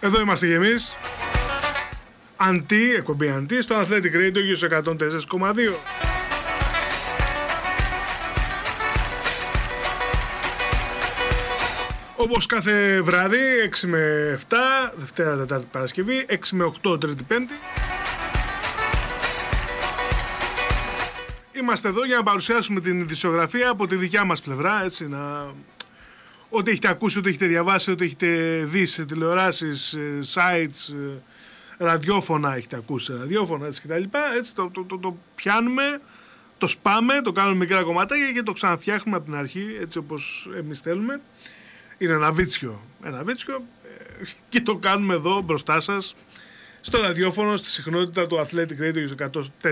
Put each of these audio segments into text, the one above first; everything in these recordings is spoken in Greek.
Εδώ είμαστε και εμείς. Εκπομπή Αντί στο Athletic Radio στους 104,2. Όπως κάθε βράδυ, 6 με 7, Δευτέρα, Τετάρτη, Παρασκευή, 6 με 8, Τρίτη, Πέμπτη. Είμαστε εδώ για να παρουσιάσουμε την ειδησιογραφία από τη δικιά μας πλευρά, έτσι, ό,τι έχετε ακούσει, ό,τι έχετε διαβάσει, ό,τι έχετε δει σε τηλεοράσεις, sites, ραδιόφωνα έχετε ακούσει, ραδιόφωνα, έτσι κτλ. Έτσι το πιάνουμε, το σπάμε, το κάνουμε μικρά κομμάτια και το ξαναφτιάχνουμε από την αρχή, έτσι όπως εμείς θέλουμε. Είναι ένα βίτσιο και το κάνουμε εδώ μπροστά σας στο ραδιόφωνο, στη συχνότητα του Athletic Radio στους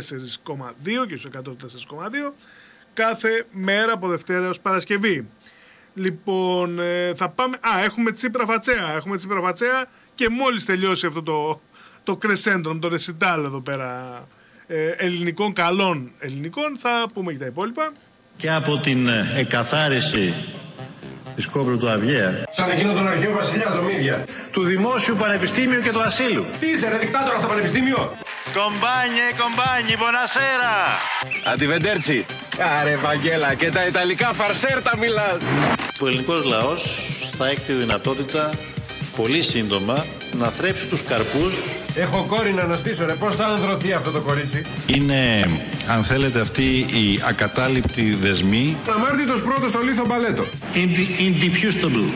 104,2 και στους 104,2 κάθε μέρα από Δευτέρα έως Παρασκευή. Λοιπόν, θα πάμε... έχουμε Τσίπρα Φατσέα και μόλις τελειώσει αυτό το κρεσέντρο, το ρεσιτάλ εδώ πέρα ελληνικών, καλών ελληνικών, θα πούμε και τα υπόλοιπα. Και από την εκαθάριση της Κόμπρου του Αβιέα, σαν εκείνο τον αρχαίο βασιλιά, το Μίδια, του Δημόσιου Πανεπιστήμιου και του Ασύλου. Τι είσαι ρε δικτάτορα στο πανεπιστήμιο? Κομπάνι, buonasera. Αντιβεντέρτσι. Άρε Βαγγέλα, και τα ιταλικά φαρσέρτα μιλάς. Ο ελληνικός λαός θα έχει τη δυνατότητα πολύ σύντομα να θρέψει τους καρπούς. Έχω κόρη να αναστήσω ρε, πώς θα ανδρωθεί αυτό το κορίτσι? Είναι, αν θέλετε, αυτή η ακατάληπτη δεσμή. Αμάρτητος πρώτος στο λίθο μπαλέτο. Indefeasible.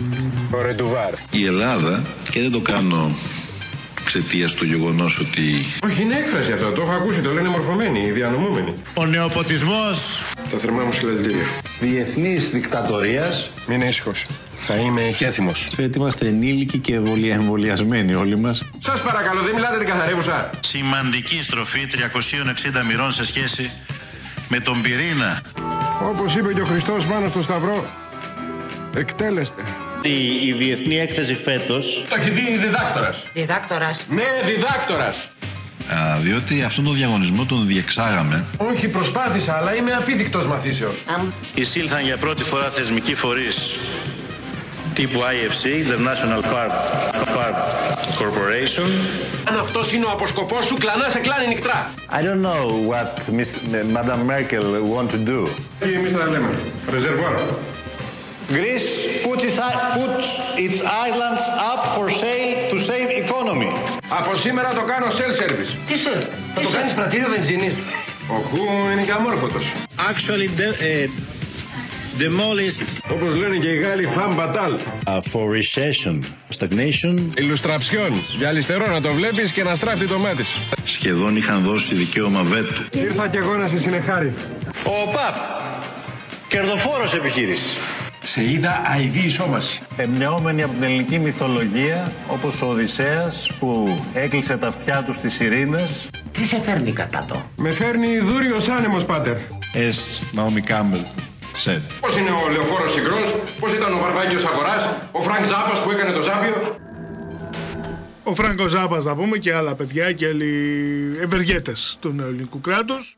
Ο Ρεντουβάρ. Η Ελλάδα, και δεν το κάνω εξαιτίας του γεγονός ότι... Όχι, είναι έκφραση αυτό, το έχω ακούσει, το λένε μορφωμένοι, διανομούμενοι. Ο νεοποτισμός. Τα θερμά μου συλλαλητήρια. Διεθνής δικτατορίας. Μην ήσυχος. Θα είμαι χέθιμος. Γιατί είμαστε ενήλικοι και εμβολιασμένοι όλοι μας. Σας παρακαλώ, δεν μιλάτε την καθαρεύουσα. Σημαντική στροφή 360 μοιρών σε σχέση με τον πυρήνα. Όπως είπε και ο Χριστός πάνω στο Σταυρό, εκτέλεστε. Η διεθνή έκθεση φέτος... Το έχει δει διδάκτορας. Διδάκτορας. Ναι, διδάκτορας. Διότι αυτόν τον διαγωνισμό τον διεξάγαμε. Όχι, προσπάθησα, αλλά είμαι απίδεικτος μαθήσεως. Εισήλθαν για πρώτη φορά θεσμικοί φορείς τύπου IFC, International Fart Corporation. Αν αυτός είναι ο αποσκοπός σου, κλανά σε κλάνη νυχτρά. I don't know what Madame Merkel want to do. Τι εμείς θα λέμε, ρεζερβουάρ. Greece puts its islands up for sale to save economy. Από σήμερα το κάνω self-service. Τι σε, θα το κάνεις πρατήριο βενζίνης? Ο είναι και αμόρφωτος. Actually demolished. Όπως λένε και οι Γάλλοι, femme fatale. For recession, stagnation. Ιλουστραψιόν. Για αριστερό να το βλέπεις και να στράφτει το μάτι σου. Σχεδόν είχαν δώσει δικαίωμα βέτου. Ήρθα κι εγώ να σε συνεχάρει. Ο ΠΑΠ, κερδοφόρος επιχείρηση. Σε είδα αηδή ισόμαση. Εμπνεόμενοι από την ελληνική μυθολογία, όπως ο Οδυσσέας που έκλεισε τα αυτιά του στις Ειρήνες. Τι σε φέρνει κατά το? Με φέρνει δούριος άνεμος, πάτερ. As Naomi Campbell said. Πώς είναι ο Λεωφόρος Συγκρός, πώς ήταν ο Βαρβάκιος Αγοράς, ο Φρανκ Ζάπας που έκανε το Ζάπιο. Ο Φράνκο Ζάπας, να πούμε, και άλλα παιδιά και άλλοι ευεργέτες του νεοελληνικού κράτους.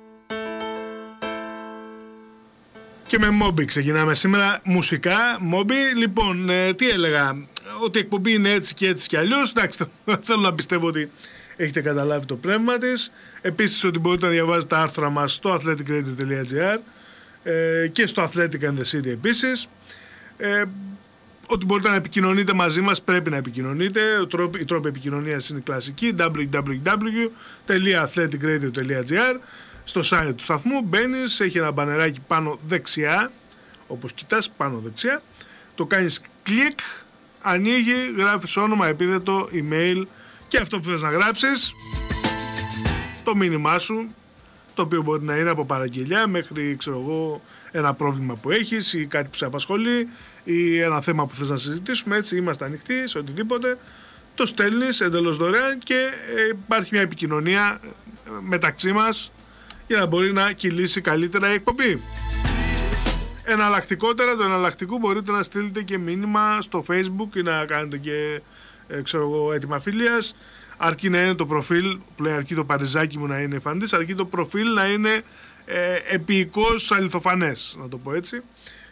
Και με Moby ξεκινάμε σήμερα, μουσικά, Moby. Λοιπόν, τι έλεγα, ότι η εκπομπή είναι έτσι και αλλιώς. Εντάξει, θέλω να πιστεύω ότι έχετε καταλάβει το πνεύμα της. Επίσης ότι μπορείτε να διαβάζετε τα άρθρα μας στο athleticradio.gr και στο Athletic and the City επίσης. Ότι μπορείτε να επικοινωνείτε μαζί μας, πρέπει να επικοινωνείτε. Η τρόπη επικοινωνίας είναι κλασική, www.athleticradio.gr. Στο site του σταθμού μπαίνεις, έχει ένα μπανεράκι πάνω δεξιά, όπως κοιτάς πάνω δεξιά, το κάνεις κλικ, ανοίγει, γράφεις όνομα, επίθετο, email και αυτό που θες να γράψεις, το μήνυμά σου, το οποίο μπορεί να είναι από παραγγελιά μέχρι, ξέρω εγώ, ένα πρόβλημα που έχεις ή κάτι που σε απασχολεί ή ένα θέμα που θες να συζητήσουμε. Έτσι είμαστε ανοιχτοί σε οτιδήποτε, το στέλνεις εντελώς δωρεάν και υπάρχει μια επικοινωνία μεταξύ μας για να μπορεί να κυλήσει καλύτερα η εκπομπή. Εναλλακτικότερα, το εναλλακτικού μπορείτε να στείλετε και μήνυμα στο Facebook ή να κάνετε και έτοιμα φιλίας, αρκεί να είναι το προφίλ, πλέον αρκεί το παριζάκι μου να είναι εφαντής, αρκεί το προφίλ να είναι επίοικος αληθοφανές, να το πω έτσι.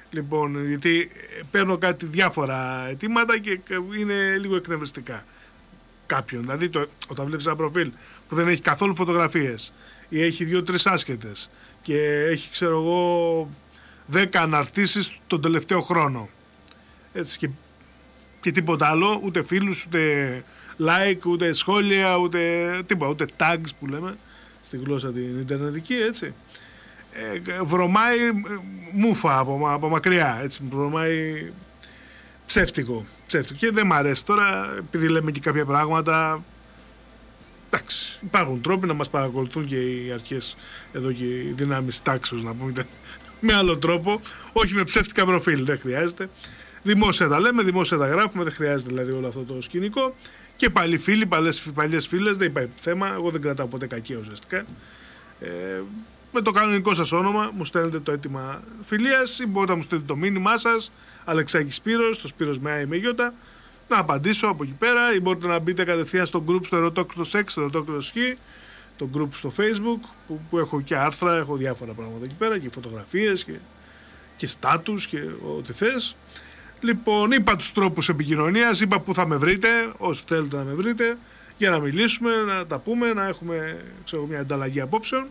Λοιπόν, γιατί παίρνω κάτι διάφορα αιτήματα και είναι λίγο εκνευριστικά κάποιον. Δηλαδή όταν βλέπεις ένα προφίλ που δεν έχει καθόλου φωτογραφίες ή έχει 2-3 άσχετες και έχει, ξέρω εγώ, 10 αναρτήσεις τον τελευταίο χρόνο, έτσι, και τίποτα άλλο, ούτε φίλους, ούτε like, ούτε σχόλια, ούτε τίποτα, ούτε tags που λέμε στη γλώσσα την ιντερνετική, έτσι. Βρωμάει μούφα από μακριά, έτσι, βρωμάει ψεύτικο και δεν μ' αρέσει τώρα, επειδή λέμε και κάποια πράγματα. Εντάξει, υπάρχουν τρόποι να μας παρακολουθούν και οι αρχές εδώ και οι δυνάμεις τάξεως, να πούμε, με άλλο τρόπο, όχι με ψεύτικα προφίλ, δεν χρειάζεται. Δημόσια τα λέμε, δημόσια τα γράφουμε, δεν χρειάζεται δηλαδή όλο αυτό το σκηνικό. Και πάλι φίλοι, παλιές φίλες, δεν υπάρχει θέμα, εγώ δεν κρατάω ποτέ κακία ουσιαστικά. Με το κανονικό σας όνομα μου στέλνετε το αίτημα φιλίας ή μπορείτε να μου στείλετε το μήνυμά σας, Αλεξάκης Σπύρος, το Σπύρος με Α ή με Γιώτα, να απαντήσω από εκεί πέρα, ή μπορείτε να μπείτε κατευθείαν στο group στο Ερωτόκριτο Σεξ, στο Ερωτόκριτο Σχή, το group στο Facebook που έχω και άρθρα, έχω διάφορα πράγματα εκεί πέρα και φωτογραφίες και στάτους και ό,τι θες. Λοιπόν, είπα τους τρόπους επικοινωνίας, είπα που θα με βρείτε, όσοι θέλετε να με βρείτε, για να μιλήσουμε, να τα πούμε, να έχουμε, ξέρω, μια ανταλλαγή απόψεων.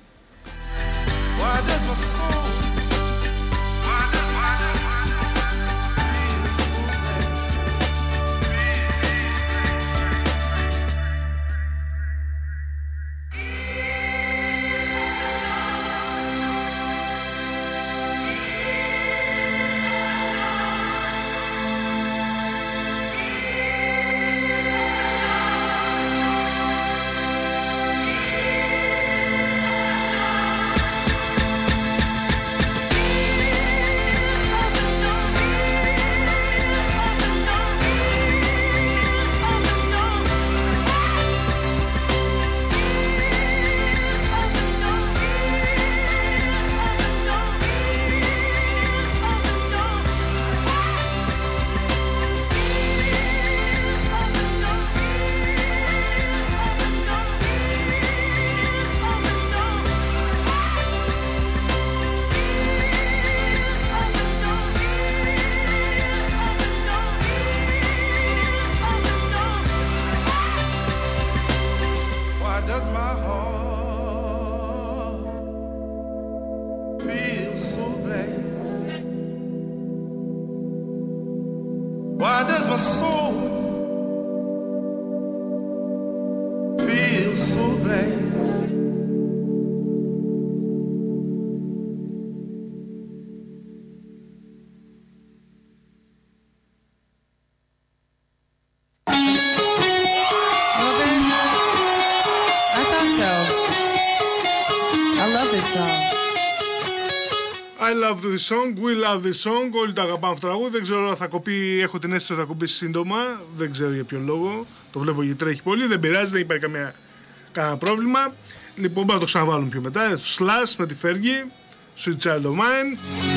I love this song, we love this song. Όλοι τα αγαπάμε αυτό το τραγούδι. Δεν ξέρω αν θα κοπεί, έχω την αίσθηση ότι θα κοπεί σύντομα. Δεν ξέρω για ποιον λόγο. Το βλέπω γιατί τρέχει πολύ. Δεν πειράζει, δεν υπάρχει κανένα πρόβλημα. Λοιπόν, μπορούμε να το ξαναβάλουμε πιο μετά. Slash με τη Fergie, Sweet Child of Mine.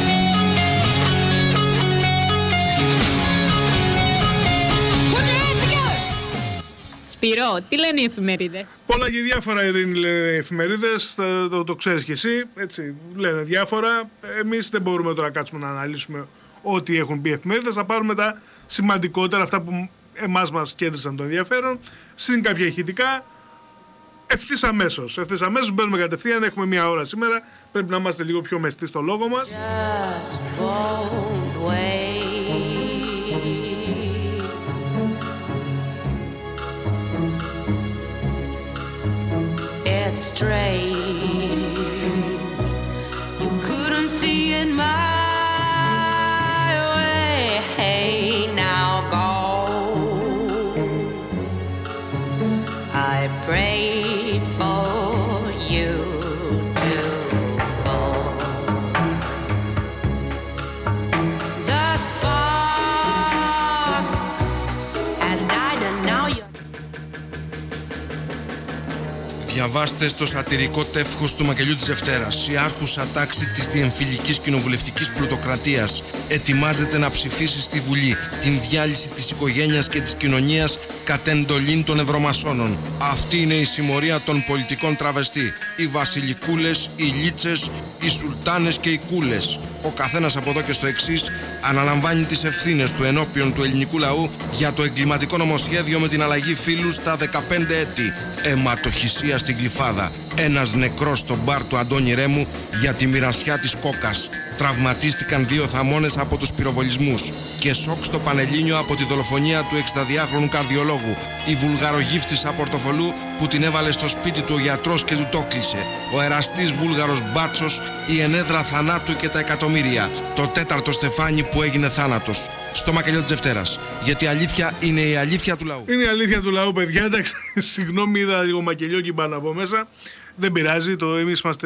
Σπύρο, τι λένε οι εφημερίδες? Πολλά και διάφορα, Ειρήνη, λένε οι εφημερίδες, το ξέρεις και εσύ, έτσι, λένε διάφορα. Εμείς δεν μπορούμε τώρα να κάτσουμε να αναλύσουμε ό,τι έχουν πει οι εφημερίδες, θα πάρουμε τα σημαντικότερα, αυτά που εμάς μας κέντρισαν το ενδιαφέρον, συν κάποια ηχητικά, ευθύς αμέσως μπαίνουμε κατευθείαν, έχουμε μία ώρα σήμερα, πρέπει να είμαστε λίγο πιο μεστοί στο λόγο μας. You couldn't see it my way. Hey, now go. I prayed for you to fall. The spark has died and now you're. Διαβάστε στο σατυρικό τεύχος του μακελιού της Δευτέρας. Η άρχουσα τάξη της διεμφυλικής κοινοβουλευτικής πλουτοκρατίας ετοιμάζεται να ψηφίσει στη Βουλή την διάλυση της οικογένειας και της κοινωνίας κατ' εντολήν των ευρωμασόνων. Αυτή είναι η συμμορία των πολιτικών τραβεστή. Οι βασιλικούλες, οι λίτσες, οι σουλτάνες και οι κούλες. Ο καθένας από εδώ και στο εξής αναλαμβάνει τις ευθύνες του ενώπιον του ελληνικού λαού για το εγκληματικό νομοσχέδιο με την αλλαγή φύλου στα 15 έτη. Αιματοχυσία στην Γλυφάδα. Ένας νεκρός στο μπαρ του Αντώνη Ρέμου για τη μοιρασιά της κόκας. Τραυματίστηκαν 2 θαμώνες από τους πυροβολισμούς. Και σοκ στο Πανελλήνιο από τη δολοφονία του 62χρονου καρδιολόγου. Η βουλγαρογύφτισσα Πορτοφολού που την έβαλε στο σπίτι του ο γιατρός και του το κλείσε. Ο εραστής βούλγαρος μπάτσος, η ενέδρα θανάτου και τα εκατομμύρια. Το 4ο στεφάνι που έγινε θάνατος. Στο μακελιό της Δευτέρας. Γιατί η αλήθεια είναι η αλήθεια του λαού. Είναι η αλήθεια του λαού, παιδιά. Εντάξει, συγγνώμη, είδα λίγο μακελιό και είπα να πω μέσα. Δεν πειράζει, εμείς είμαστε.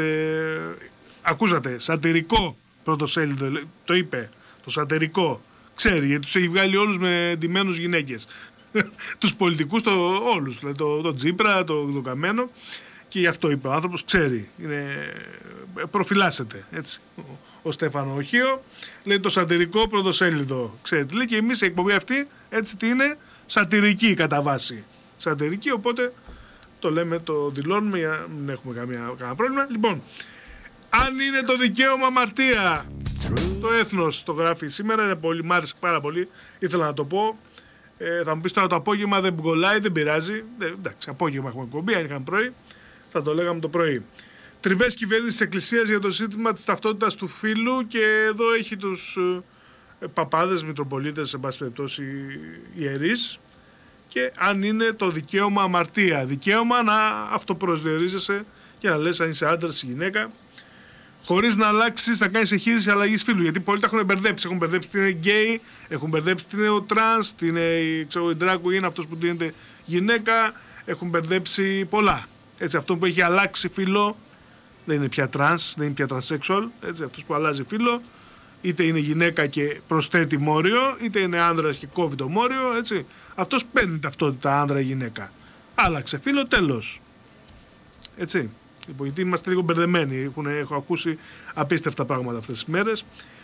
Ακούσατε, σατυρικό πρωτοσέλιδο. Το είπε. Το σατυρικό. Ξέρει, γιατί τους έχει βγάλει όλους με ντυμένους γυναίκες. Τους πολιτικούς, όλους. Το Τσίπρα, το Καμένο. Και γι' αυτό είπε ο άνθρωπος, ξέρει. Προφυλάσσεται. Έτσι. Ο Στέφανο Οχείο λέει το σατυρικό πρωτοσέλιδο. Ξέρετε, λέει και εμείς η εκπομπή αυτή, έτσι τι είναι, σατυρική κατά βάση. Σατυρική, οπότε το λέμε, το δηλώνουμε για να μην έχουμε κανένα πρόβλημα. Λοιπόν, αν είναι το δικαίωμα αμαρτία, το Έθνος το γράφει σήμερα, μ' άρεσε πάρα πολύ, ήθελα να το πω. Θα μου πεις τώρα το απόγευμα δεν κολλάει, δεν πειράζει. Εντάξει, απόγευμα έχουμε εκπομπή, αν είχαμε πρωί, θα το λέγαμε το πρωί. Τριβές κυβέρνησης της Εκκλησίας για το ζήτημα της ταυτότητας του φύλου, και εδώ έχει τους παπάδες, μητροπολίτες, σε πάση περιπτώσει ιερείς, και αν είναι το δικαίωμα αμαρτία. Δικαίωμα να αυτοπροσδιορίζεσαι και να λες αν είσαι άντρας ή γυναίκα, χωρίς να αλλάξεις, να κάνεις εγχείρηση αλλαγής φύλου. Γιατί πολλοί τα έχουν μπερδέψει. Έχουν μπερδέψει τι είναι γκέι, έχουν μπερδέψει τι είναι ο τρανς, τι είναι η drag queen, αυτός που δίνεται γυναίκα. Έχουν μπερδέψει πολλά. Έτσι, αυτό που έχει αλλάξει φύλο δεν είναι πια τρανς, δεν είναι πια transsexual. Έτσι, αυτός που αλλάζει φύλο, είτε είναι γυναίκα και προσθέτει μόριο, είτε είναι άνδρας και κόβει το μόριο. Έτσι. Αυτός παίρνει ταυτότητα άνδρα ή γυναίκα. Άλλαξε φύλο, τέλος. Έτσι. Λοιπόν, γιατί είμαστε λίγο μπερδεμένοι. Έχω ακούσει απίστευτα πράγματα αυτές τις μέρες.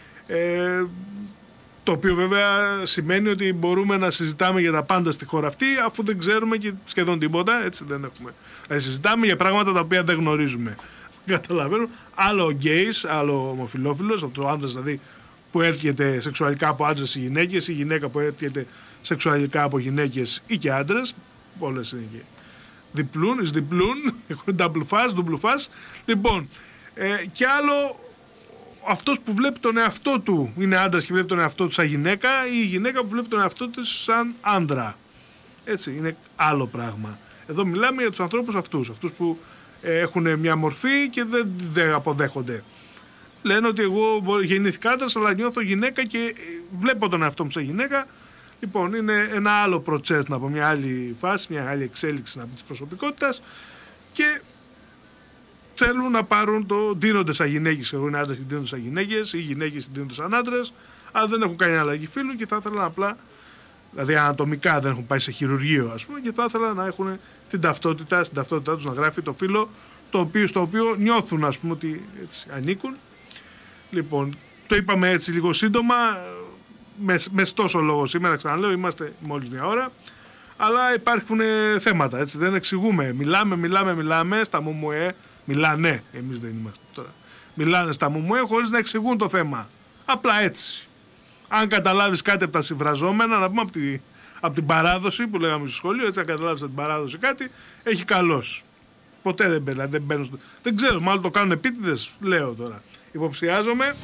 Το οποίο βέβαια σημαίνει ότι μπορούμε να συζητάμε για τα πάντα στη χώρα αυτή, αφού δεν ξέρουμε και σχεδόν τίποτα. Έτσι, δεν έχουμε. Συζητάμε για πράγματα τα οποία δεν γνωρίζουμε. Καταλαβαίνω. Άλλο ο γκέις, άλλο ο ομοφυλόφιλος, αυτό ο άντρας δηλαδή που έρχεται σεξουαλικά από άντρες ή γυναίκες, ή γυναίκα που έρχεται σεξουαλικά από γυναίκες ή και άντρες. Πολλές είναι και διπλούν, έχουν double fast. Λοιπόν, και άλλο αυτός που βλέπει τον εαυτό του, είναι άντρας και βλέπει τον εαυτό του σαν γυναίκα, ή η γυναίκα που βλέπει τον εαυτό της σαν άντρα. Έτσι, είναι άλλο πράγμα. Εδώ μιλάμε για τους ανθρώπους αυτούς που έχουν μια μορφή και δεν αποδέχονται. Λένε ότι εγώ γεννήθηκα άντρας, αλλά νιώθω γυναίκα και βλέπω τον εαυτό μου σαν γυναίκα. Λοιπόν, είναι ένα άλλο προτσές, να πω, μια άλλη φάση, μια άλλη εξέλιξη της προσωπικότητας, και θέλουν να πάρουν το ντύνονται σαν γυναίκες. Εγώ είναι άντρες και ντύνονται σαν γυναίκες, ή γυναίκες ντύνονται σαν άντρες, αλλά δεν έχουν κάνει αλλαγή φύλου και θα ήθελαν απλά, δηλαδή ανατομικά δεν έχουν πάει σε χειρουργείο, ας πούμε, και θα ήθελαν να έχουν την ταυτότητα, στην ταυτότητά τους να γράφει το φύλο στο οποίο νιώθουν, ας πούμε, ότι έτσι ανήκουν. Λοιπόν, το είπαμε έτσι λίγο σύντομα. Με τόσο λόγο σήμερα, ξαναλέω, είμαστε μόλις μια ώρα, αλλά υπάρχουν θέματα, έτσι, δεν εξηγούμε. Μιλάμε στα μουμουέ, μιλάνε, εμείς δεν είμαστε τώρα. Μιλάνε στα μουμουέ χωρίς να εξηγούν το θέμα. Απλά έτσι. Αν καταλάβεις κάτι από τα συμφραζόμενα, να πούμε από την παράδοση που λέγαμε στο σχολείο, έτσι, αν καταλάβεις από την παράδοση κάτι, έχει καλός. Ποτέ δεν μπαίνουν. Δεν ξέρω, μάλλον το κάνουν επίτηδες, λέω τώρα. Υποψιάζομαι.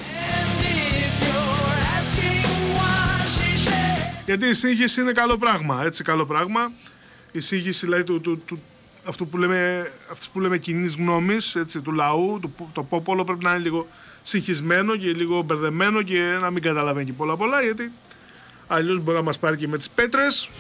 Γιατί η σύγχυση είναι καλό πράγμα, έτσι, καλό πράγμα. Η σύγχυση, δηλαδή, αυτού που λέμε κοινής γνώμης, έτσι, του λαού, το πόπολο πρέπει να είναι λίγο συγχυσμένο και λίγο μπερδεμένο και να μην καταλαβαίνει και πολλά, γιατί αλλιώς μπορεί να μας πάρει και με τις πέτρες.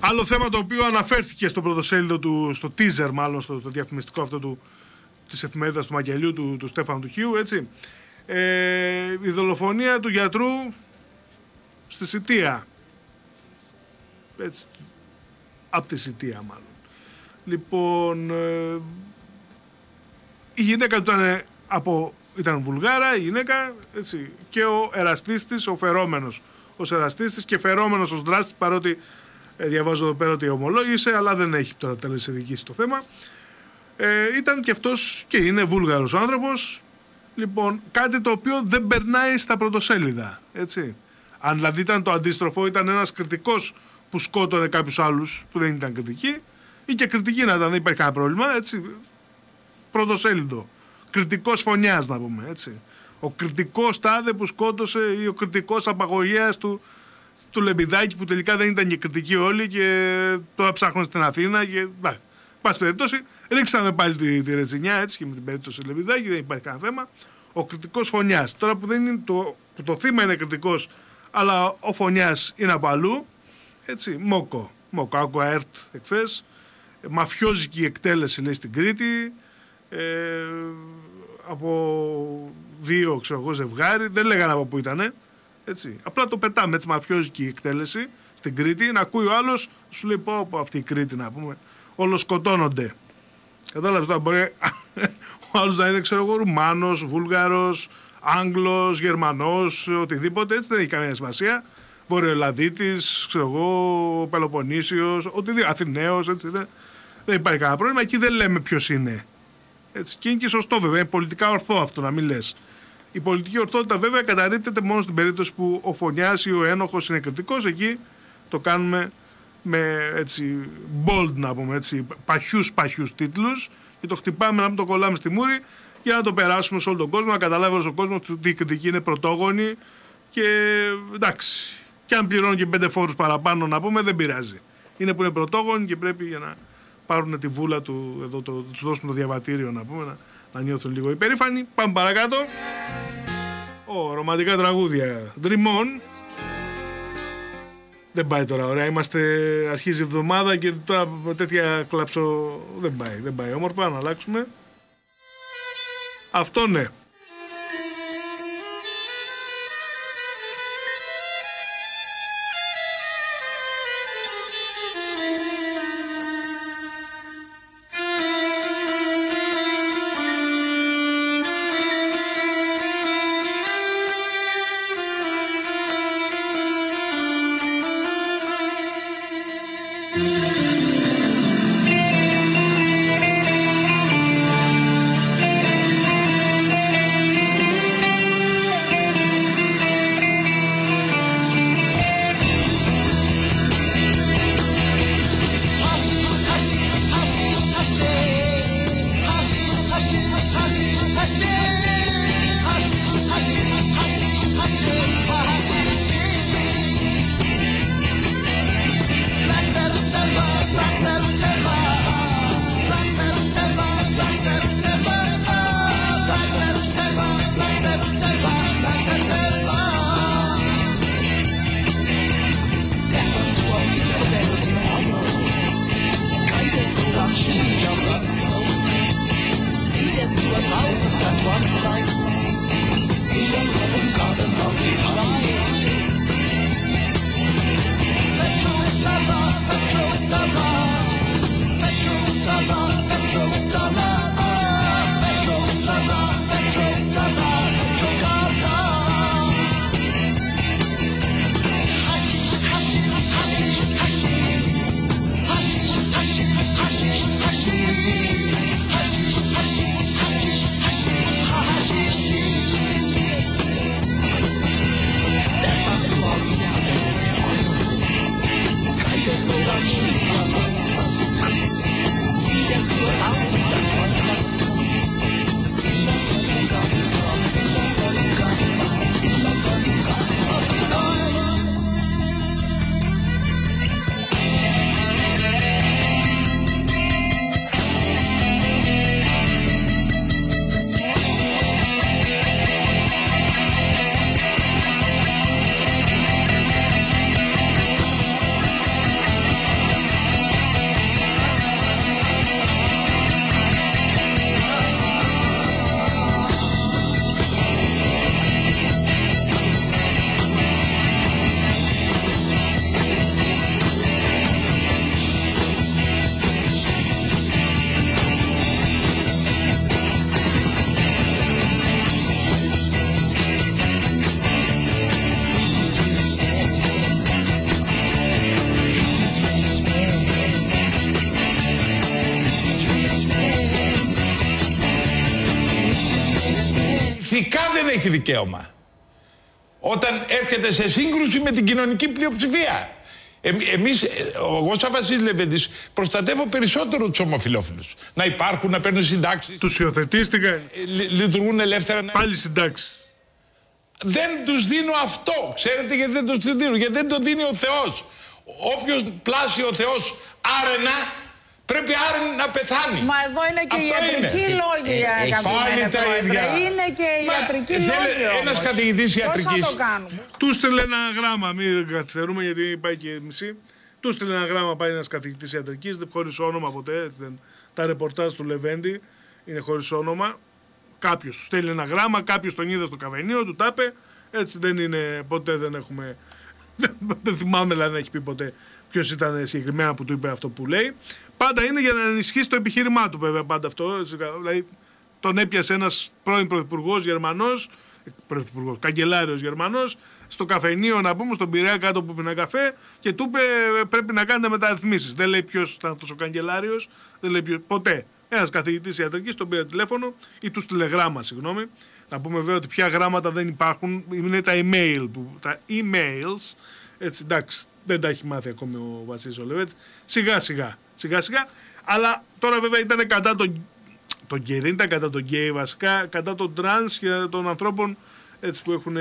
Άλλο θέμα το οποίο αναφέρθηκε στο πρωτοσέλιδο του, στο teaser μάλλον, στο διαφημιστικό αυτό της εφημερίδας του Μακελιού, του Στέφανου του Χίου, έτσι. Η δολοφονία του γιατρού στη Σιτία. Έτσι, από τη Σιτία μάλλον. Λοιπόν, η γυναίκα του ήταν Βουλγάρα, η γυναίκα, έτσι, και ο εραστής της, ο φερόμενος ως εραστής της και φερόμενος ως δράστης, παρότι διαβάζω εδώ πέρα ότι ομολόγησε, αλλά δεν έχει τώρα τελεσεδική στο θέμα. Ήταν και αυτός και είναι Βούλγαρος ο άνθρωπος. Λοιπόν, κάτι το οποίο δεν περνάει στα πρωτοσέλιδα, έτσι. Αν δηλαδή ήταν το αντίστροφο, ήταν ένας κριτικός που σκότωνε κάποιους άλλους που δεν ήταν κριτικοί, ή και κριτική να ήταν, δεν υπάρχει κανένα πρόβλημα, έτσι. Πρωτοσέλιδο. Κριτικός φωνιάς, να πούμε, έτσι. Ο κριτικός τάδε που σκότωσε, ή ο κριτικός απαγωγέας του Λεμπιδάκη, που τελικά δεν ήταν και κριτικοί όλοι και τώρα ψάχνουν στην Αθήνα. Και πάση περιπτώσει, ρίξαμε πάλι τη ρετσινιά, έτσι, και με την περίπτωση του Λεμπιδάκη, δεν υπάρχει κανένα θέμα. Ο κριτικός φωνιάς. Τώρα που δεν είναι που το θύμα είναι κριτικός, αλλά ο φωνιάς είναι από αλλού, έτσι. Μόκο, άκουα ΕΡΤ εχθές. Μαφιόζικη εκτέλεση, λέει, στην Κρήτη. Από 2, ξέρω εγώ, ζευγάρι. Δεν λέγανε από πού ήτανε. Έτσι. Απλά το πετάμε, έτσι, μαφιόζικη εκτέλεση στην Κρήτη. Να ακούει ο άλλος, σου λέει, πω αυτή η Κρήτη, να πούμε. Όλος σκοτώνονται. Κατάλαβες τώρα, μπορεί ο άλλος να είναι, ξέρω εγώ, Ρουμάνος, Βούλγαρος, Άγγλος, Γερμανός, οτιδήποτε, έτσι, δεν έχει καμία σημασία. Βορειοελλαδίτης, ξέρω εγώ, Πελοποννήσιος, οτιδήποτε, Αθηναίος, έτσι, δεν υπάρχει κανένα πρόβλημα. Εκεί δεν λέμε ποιος είναι. Έτσι. Και είναι και σωστό, βέβαια, είναι πολιτικά ορθό αυτό να μην λες. Η πολιτική ορθότητα, βέβαια, καταρρίπτεται μόνο στην περίπτωση που ο φωνιάς ή ο ένοχος είναι κριτικός. Εκεί το κάνουμε με, έτσι, bold, να πούμε, έτσι, παχιούς τίτλους, και το χτυπάμε, να μην το κολλάμε στη μούρη, για να το περάσουμε σε όλο τον κόσμο, να καταλάβει όλος ο κόσμος ότι η κριτική είναι πρωτόγονη. Και εντάξει, και αν πληρώνουν και 5 φόρους παραπάνω, να πούμε, δεν πειράζει. Είναι που είναι πρωτόγονοι και πρέπει, για να πάρουν τη βούλα του, εδώ τους δώσουν το διαβατήριο, να πούμε, να νιώθουν λίγο υπερήφανοι. Πάμε παρακάτω. Ρομαντικά τραγούδια. Dream On. Δεν πάει τώρα, ωραία. Αρχίζει η εβδομάδα και τώρα τέτοια κλαψο. Δεν πάει όμορφα, να αλλάξουμε. Αυτό ναι. έχει δικαίωμα. Όταν έρχεται σε σύγκρουση με την κοινωνική πλειοψηφία. Εγώ σαν Βασίλης Λεβέντης προστατεύω περισσότερο τους ομοφυλόφιλους. Να υπάρχουν, να παίρνουν συντάξεις. Τους υιοθετήστηκαν. Λειτουργούν ελεύθερα. Πάλι συντάξεις. Δεν τους δίνω αυτό. Ξέρετε γιατί δεν τους δίνω? Γιατί δεν το δίνει ο Θεός. Όποιος πλάσει ο Θεός άρενα, πρέπει άρενα να πεθάνει. Μα εδώ είναι και οι ιατρικοί λόγοι, αγαπημένε Πρόεδρε. Είναι και οι ιατρικοί λόγοι όμως. Ένας καθηγητής ιατρικής. Πώς θα το κάνουμε? Του στείλε ένα γράμμα, μην καθυστερούμε γιατί πάει και μισή. Του στείλε ένα γράμμα, πάει ένας καθηγητής ιατρικής, χωρίς όνομα ποτέ. Έτσι, τα ρεπορτάζ του Λεβέντη είναι χωρίς όνομα. Κάποιος του στέλνει ένα γράμμα, κάποιος τον είδε στο καφενείο, του τα είπε. Έτσι δεν είναι, ποτέ δεν έχουμε. Δεν θυμάμαι δηλαδή να έχει πει ποτέ ποιος ήταν συγκεκριμένα που του είπε αυτό που λέει. Πάντα είναι για να ενισχύσει το επιχείρημά του, βέβαια, πάντα αυτό. Δηλαδή, τον έπιασε ένας πρώην πρωθυπουργός Γερμανός, καγκελάριος Γερμανός, στο καφενείο, να πούμε, στον Πειραιά κάτω που πίνε καφέ και του είπε πρέπει να κάνετε μεταρρυθμίσεις. Δεν λέει ποιος ήταν αυτός ο καγκελάριος, δεν λέει ποιος, ποτέ. Ένας καθηγητής ιατρικής τον πήρε τηλέφωνο ή του τηλεγράμμα, συγγνώμη. Να πούμε βέβαια ότι πια γράμματα δεν υπάρχουν, είναι τα email, τα emails, έτσι εντάξει, δεν τα έχει μάθει ακόμη ο Βασίλης ο Λεβέντης, σιγά σιγά, αλλά τώρα βέβαια ήταν κατά τον γκέι, δεν ήταν κατά τον γκέι βασικά, κατά τον τρανς και των ανθρώπων έτσι, που έχουν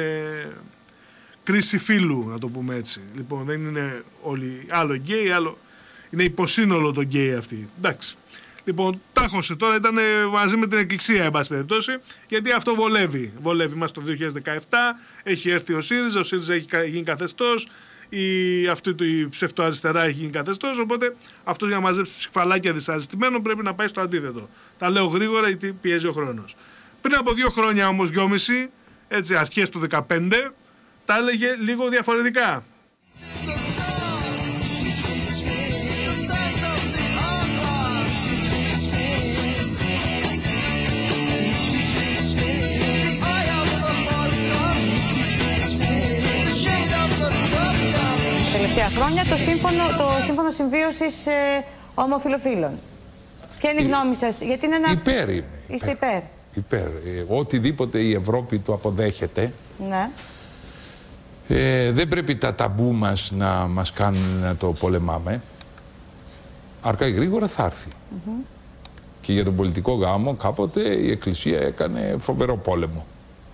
κρίση φύλου, να το πούμε έτσι. Λοιπόν, δεν είναι όλοι άλλο γκέι, άλλο είναι υποσύνολο το γκέι αυτή, εντάξει. Λοιπόν, τάχωσε τώρα, ήταν μαζί με την Εκκλησία, εν πάση περιπτώσει, γιατί αυτό βολεύει. Βολεύει μας το 2017, έχει έρθει ο ΣΥΡΙΖΑ έχει γίνει καθεστώς, αυτή η ψευτοαριστερά έχει γίνει καθεστώς, οπότε αυτός για να μαζέψει ψηφαλάκια δυσαρεστημένων πρέπει να πάει στο αντίθετο. Τα λέω γρήγορα γιατί πιέζει ο χρόνος. Πριν από 2 χρόνια όμως, 2,5, έτσι αρχές του 2015, τα έλεγε λίγο διαφορετικά. Τελευταία χρόνια το σύμφωνο συμβίωσης ομοφυλοφίλων. Ποια είναι η γνώμη σας? Γιατί είναι ένα... Υπέρ είμαι. Είστε υπέρ? Υπέρ. Οτιδήποτε η Ευρώπη το αποδέχεται. Ναι. Δεν πρέπει τα ταμπού μας να μας κάνουν να το πολεμάμε. Αργά ή γρήγορα θα έρθει. Και για τον πολιτικό γάμο κάποτε η Εκκλησία έκανε φοβερό πόλεμο.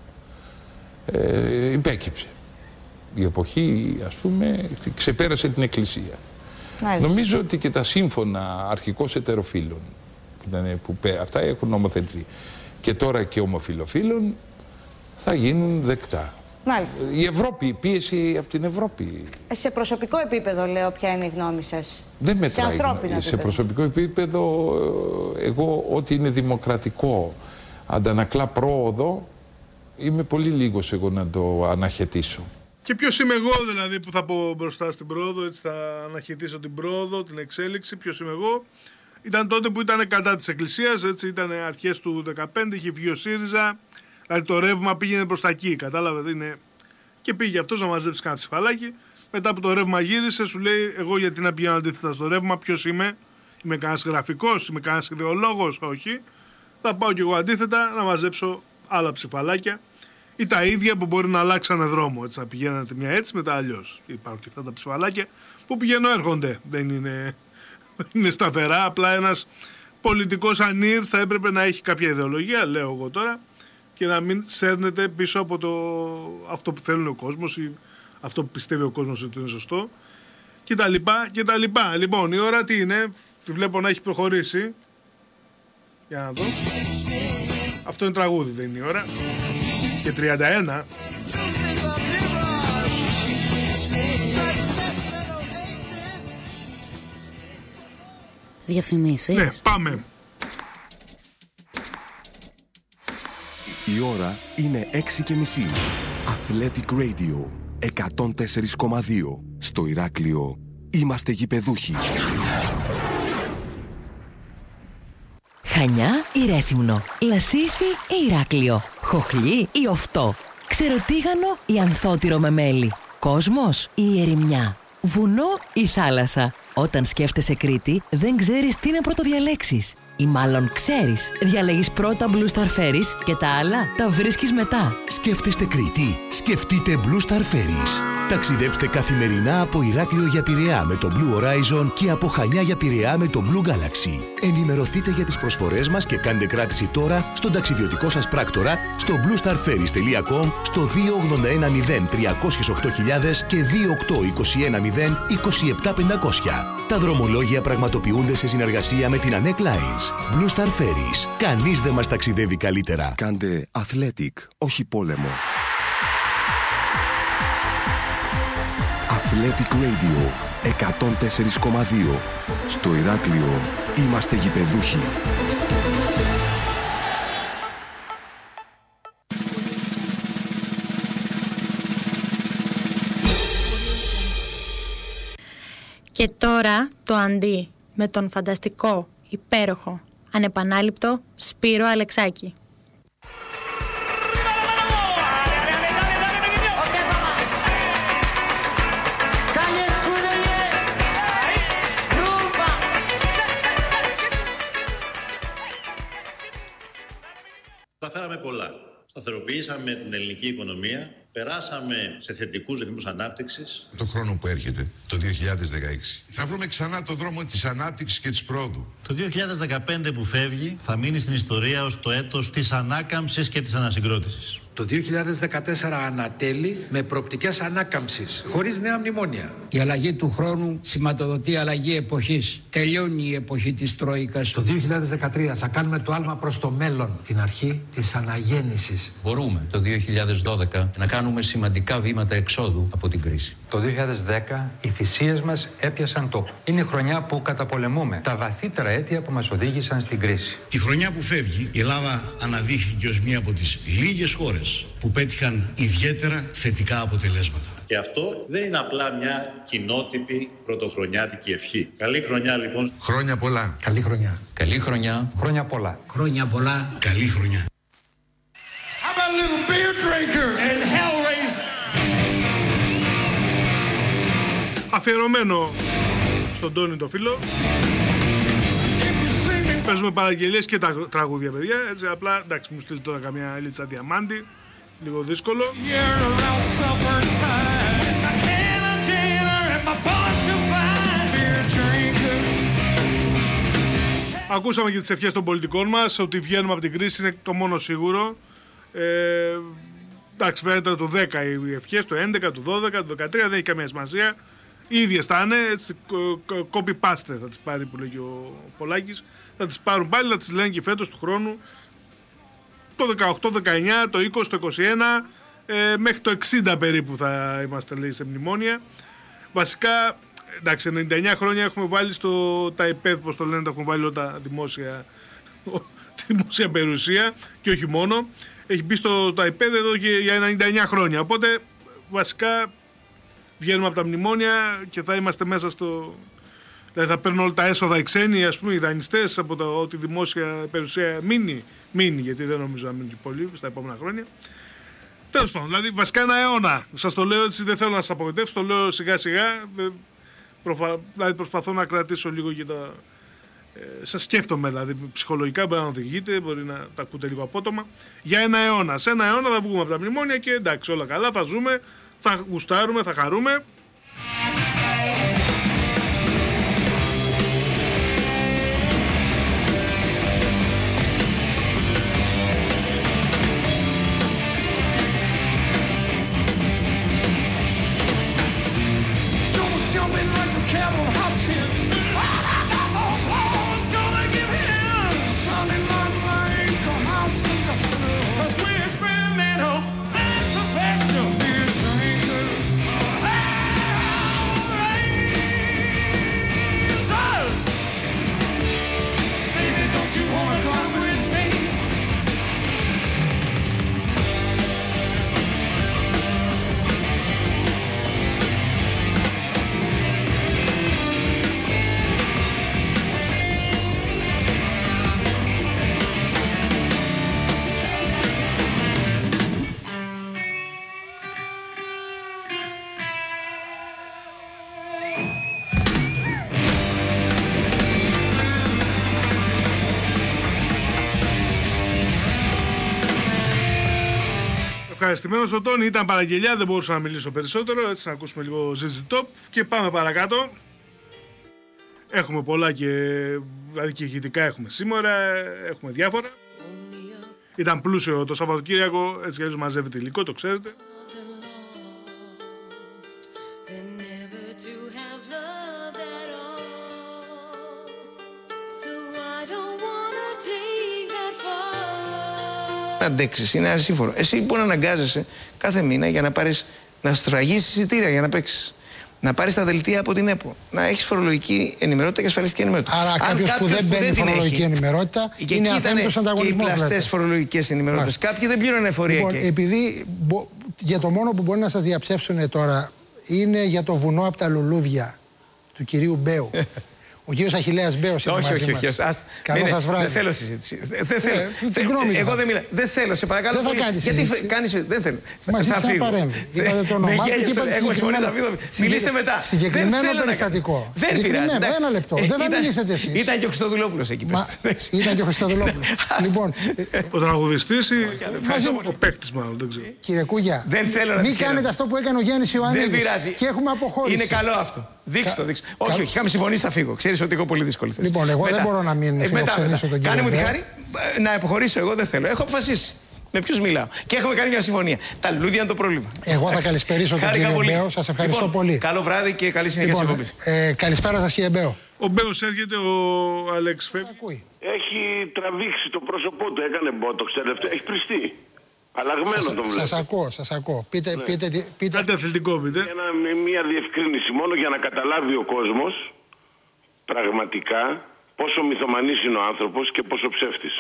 Υπέκυψε. Η εποχή, ας πούμε, ξεπέρασε την Εκκλησία. Νομίζω ότι και τα σύμφωνα αρχικώς ετεροφίλων, που αυτά έχουν νομοθετηθεί, και τώρα και ομοφυλοφίλων, θα γίνουν δεκτά. Μάλιστα. Η Ευρώπη, η πίεση από την Ευρώπη. Σε προσωπικό επίπεδο, λέω, ποια είναι η γνώμη σας? Δεν μετράει. Σε ανθρώπινο επίπεδο. Σε προσωπικό επίπεδο, εγώ ό,τι είναι δημοκρατικό, αντανακλά πρόοδο, είμαι πολύ λίγος εγώ να το αναχαιτήσω. Και ποιος είμαι εγώ δηλαδή που θα πω μπροστά στην πρόοδο, έτσι θα αναχαιτήσω την πρόοδο, την εξέλιξη, ποιος είμαι εγώ? Ήταν τότε που ήταν κατά της Εκκλησίας, έτσι ήταν αρχές του 2015, είχε βγει ο ΣΥΡΙΖΑ, δηλαδή το ρεύμα πήγαινε προς τα εκεί, κατάλαβε, είναι... Και πήγε αυτός να μαζέψει κάνα ψηφαλάκι, μετά που το ρεύμα γύρισε σου λέει εγώ γιατί να πηγαίνω αντίθετα στο ρεύμα, ποιος είμαι κανένας γραφικός, είμαι κανένας ιδεολόγος? Όχι, θα πάω κι εγώ αντίθετα να μαζέψω άλλα ψηφαλάκια. Ή τα ίδια που μπορεί να αλλάξανε δρόμο, έτσι, να πηγαίνατε μια έτσι, μετά αλλιώς. Υπάρχουν και αυτά τα ψηφαλάκια που πηγαίνουν έρχονται. Δεν είναι σταθερά. Απλά ένας πολιτικός ανήρ θα έπρεπε να έχει κάποια ιδεολογία, λέω εγώ τώρα, και να μην σέρνεται πίσω από αυτό που θέλει ο κόσμος ή αυτό που πιστεύει ο κόσμος ότι είναι σωστό. Και τα λοιπά. Λοιπόν, η ώρα τι είναι? Τη βλέπω να έχει προχωρήσει. Για να δω. Αυτό είναι τραγούδι, δεν είναι η ώρα? Και 31. Διαφημίσεις. Ναι, πάμε. Η ώρα είναι 6:30. Athletic Radio 104,2. Στο Ηράκλειο είμαστε γηπεδούχοι. Χανιά ή Ρέθυμνο, Λασίθι ή Ηράκλειο, Χοχλή ή Οφτό, Ξεροτήγανο ή Ανθότυρο με μέλι, Κόσμος ή Ερημιά, βουνό ή θάλασσα. Όταν σκέφτεσαι Κρήτη, δεν ξέρεις τι να πρωτοδιαλέξεις. Ή μάλλον ξέρεις. Διαλέγεις πρώτα Blue Star Ferries και τα άλλα τα βρίσκεις μετά. Σκέφτεστε Κρήτη, σκεφτείτε Blue Star Ferries. Ταξιδέψτε καθημερινά από Ηράκλειο για Πειραιά με το Blue Horizon και από Χανιά για Πειραιά με το Blue Galaxy. Ενημερωθείτε για τις προσφορές μας και κάντε κράτηση τώρα στον ταξιδιωτικό σας πράκτορα στο bluestarferries.com στο 281 0 308.000 και 2821 0 27500. Τα δρομολόγια πραγματοποιούνται σε συνεργασία με την Anek Lines. Blue Star Ferries. Κανείς δεν μας ταξιδεύει καλύτερα. Κάντε Athletic, όχι πόλεμο. Athletic Radio 104,2. Στο Ηράκλειο είμαστε γηπεδούχοι. Και τώρα το αντί με τον φανταστικό, υπέροχο, ανεπανάληπτο Σπύρο Αλεξάκη. Καταφέραμε πολλά. Σταθεροποιήσαμε την ελληνική οικονομία, περάσαμε σε θετικούς ρυθμούς ανάπτυξης. Το χρόνο που έρχεται, το 2016, θα βρούμε ξανά το δρόμο της ανάπτυξης και της πρόοδου. Το 2015 που φεύγει θα μείνει στην ιστορία ως το έτος της ανάκαμψης και της ανασυγκρότησης. Το 2014 ανατέλει με προοπτικές ανάκαμψης, χωρίς νέα μνημόνια. Η αλλαγή του χρόνου σηματοδοτεί αλλαγή εποχής. Τελειώνει η εποχή της Τρόικας. Το 2013 θα κάνουμε το άλμα προς το μέλλον, την αρχή της αναγέννησης. Μπορούμε το 2012 να κάνουμε σημαντικά βήματα εξόδου από την κρίση. Το 2010 οι θυσίες μας έπιασαν τόπο. Είναι η χρονιά που καταπολεμούμε τα βαθύτερα αίτια που μας οδήγησαν στην κρίση. Τη χρονιά που φεύγει, η Ελλάδα αναδείχθηκε ως μία από τις λίγες χώρες που πέτυχαν ιδιαίτερα θετικά αποτελέσματα. Και αυτό δεν είναι απλά μια κοινότυπη πρωτοχρονιάτικη ευχή. Καλή χρονιά λοιπόν. Χρόνια πολλά. Καλή χρονιά. Καλή χρονιά. Χρόνια πολλά. Χρόνια πολλά. Καλή χρονιά. I'm a little beer drinker and hellraiser. Αφιερωμένο στον Τόνι το φίλο. Παίζουμε παραγγελίες και τα τραγούδια, παιδιά. Έτσι, απλά εντάξει, μου στείλει τώρα καμιά Ελίτσα Διαμάντη. Λίγο δύσκολο. Ακούσαμε και τις ευχές των πολιτικών μας, ότι βγαίνουμε από την κρίση, είναι το μόνο σίγουρο. Εντάξει, βέβαια ήταν το 10 οι ευχές, το 11, το 12, το 13, δεν έχει καμία σημασία. Οι ίδιες θα είναι, έτσι, copy-paste θα τις πάρει που λέγει ο Πολάκης. Θα τις πάρουν πάλι, θα τις λένε και φέτος του χρόνου. Το 18, 19, το 20, το 21, μέχρι το 60 περίπου θα είμαστε, λέει, σε μνημόνια. Βασικά, εντάξει, 99 χρόνια έχουμε βάλει τα ΕΠΕΔ, πώς το λένε, τα έχουμε βάλει όλα τα δημόσια περιουσία και όχι μόνο. Έχει μπει τα ΕΠΕΔ εδώ και για 99 χρόνια. Οπότε, βασικά, βγαίνουμε από τα μνημόνια και θα είμαστε μέσα στο... Δηλαδή θα παίρνουν όλα τα έσοδα οι ξένοι, ας πούμε, οι δανειστές από τη δημόσια περιουσία μείνει, γιατί δεν νομίζω να μείνει και πολύ στα επόμενα χρόνια. Τέλος πάντων, δηλαδή βασικά ένα αιώνα. Σας το λέω έτσι, δεν θέλω να σας απογοητεύσω, το λέω σιγά σιγά. Δηλαδή προσπαθώ να κρατήσω λίγο και τα... σας σκέφτομαι, δηλαδή ψυχολογικά μπορεί να οδηγείτε, μπορεί να τα ακούτε λίγο απότομα. Για ένα αιώνα. Σε ένα αιώνα θα βγούμε από τα μνημόνια και εντάξει, όλα καλά, θα ζούμε, θα γουστάρουμε, θα χαρούμε. ευχαριστημένος ο Τόνι, ήταν παραγγελιά, δεν μπορούσα να μιλήσω περισσότερο. Έτσι να ακούσουμε λίγο ZZ Top και πάμε παρακάτω. Έχουμε πολλά και, δηλαδή και ηχητικά έχουμε σήμερα, έχουμε διάφορα. Ήταν πλούσιο το Σαββατοκύριακο, έτσι κι αλλιώς μαζεύεται υλικό, το ξέρετε. Να αντέξεις, είναι ασύμφορο. Εσύ μπορεί να αναγκάζεσαι κάθε μήνα για να πάρεις, να σφραγίσεις εισιτήρια για να παίξεις. Να πάρεις τα δελτία από την ΕΠΟ. Να έχεις φορολογική ενημερότητα και ασφαλιστική ενημερότητα. Άρα κάποιος που δεν μπαίνει φορολογική ενημερότητα είναι αθέμητος ανταγωνισμός. Και οι πλαστές φορολογικές ενημερότητες. Κάποιοι δεν πλήρωνε εφορία. Λοιπόν, επειδή για το μόνο που μπορεί να σας διαψεύσουν τώρα είναι για το βουνό από τα λουλούδια του κυρίου Μπέου. Ο κύριος Αχιλλέας Μπέος είναι μαζί μας. Καλό σας βράδυ. Δεν θέλω συζήτηση. Εγώ δεν μιλάω. Δεν θέλω, σε παρακαλώ. Δεν θα κάνεις συζήτηση. Δεν θέλω. Μας ζήτησε να παρέμβει. Είπατε το όνομά του και είπατε μιλήστε μετά. Συγκεκριμένο περιστατικό. Δεν πειράζει. Ένα λεπτό. Δεν θα μιλήσετε εσείς. Ήταν και ο Χριστοδουλόπουλος εκεί πέρα. Ήταν και ο Χριστοδουλόπουλος. Λοιπόν. Ο τραγουδιστής ή ο παίκτης μάλλον, δεν ξέρω. Κύριε Κούγια, μην κάνετε αυτό που έκανε ο Γιάννης Ιωαννίδης. Και έχουμε αποχώρηση. Είναι καλό αυτό. Δείξτε το. Όχι, είχαμε συμφωνήσει, θα φύγω. Ξέρεις ότι έχω πολύ δύσκολη θέση. Λοιπόν, εγώ δεν μπορώ να μην φιλοξενήσω τον κύριο. Κάνε μου τη χάρη να αποχωρήσω. Εγώ δεν θέλω. Έχω αποφασίσει. Με ποιους μιλάω. Και έχουμε κάνει μια συμφωνία. Τα λουλούδια είναι το πρόβλημα. Εγώ θα καλησπερίσω τον κύριο Μπέο. Σας ευχαριστώ πολύ. Καλό βράδυ και καλή συνέχεια της εκπομπής. Καλησπέρα σας, κύριε Μπέο. Ο Μπέος έρχεται, ο Αλέξ φεύγει. Έχει τραβήξει το πρόσωπό του. Έκανε μπότοξ τελευταία. Έχει πριστεί. Αλλαγμένο το βλέπω. Σας ακούω. Πείτε. Κάτι αθλητικό πείτε. Μια διευκρίνηση μόνο για να καταλάβει ο κόσμος πραγματικά πόσο μυθομανής είναι ο άνθρωπος και πόσο ψεύτης.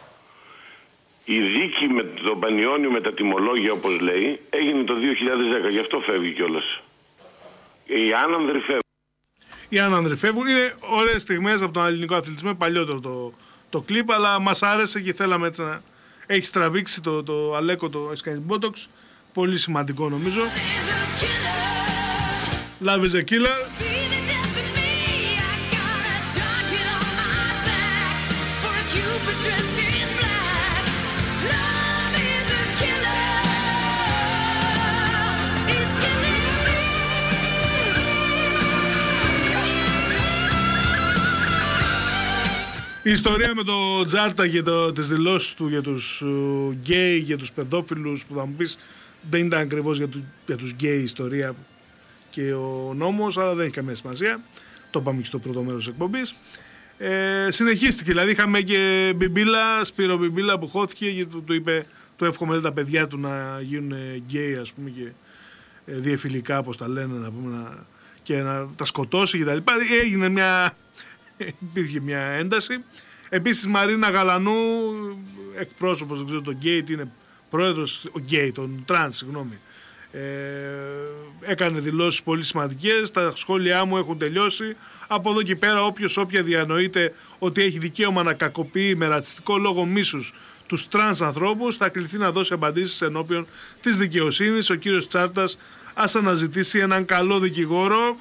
Η δίκη με τον Πανιόνιο με τα τιμολόγια, όπως λέει, έγινε το 2010. Γι' αυτό φεύγει κιόλας. Οι άνανδροι φεύγουν. Οι άνανδροι φεύγουν. Είναι ωραίες στιγμές από τον ελληνικό αθλητισμό. Παλιότερο το κλιπ, αλλά μας άρεσε και θέλαμε έτσι να... Έχεις τραβήξει το Αλέκο, το Sky Botox. Πολύ σημαντικό νομίζω. Love is a killer. Η ιστορία με το Τζάρτα και τις δηλώσεις του για τους γκέι, για τους παιδόφιλους, που θα μου πεις δεν ήταν ακριβώς για τους γκέι η ιστορία και ο νόμος, αλλά δεν έχει καμία σημασία. Το είπαμε και στο πρώτο μέρος της εκπομπής. Συνεχίστηκε, δηλαδή είχαμε και Μπιμπίλα, Σπύρο Μπιμπίλα που χώθηκε γιατί του είπε, του εύχομαι τα παιδιά του να γίνουν γκέι, ας πούμε, και διεφιλικά, όπως τα λένε, να πούμε, και να τα σκοτώσει και τα λοιπά. Υπήρχε μια ένταση. Επίσης Μαρίνα Γαλανού, εκπρόσωπος, δεν ξέρω το γκέι, είναι πρόεδρος, ο γκέι, τον τρανς, συγγνώμη, έκανε δηλώσεις πολύ σημαντικές. Τα σχόλιά μου έχουν τελειώσει. Από εδώ και πέρα όποια διανοείται ότι έχει δικαίωμα να κακοποιεί με ρατσιστικό λόγο μίσους τους τρανς ανθρώπους θα κληθεί να δώσει απαντήσεις ενώπιον της δικαιοσύνης. Ο κύριος Τσάρτας ας αναζητήσει έναν καλό δικηγόρο.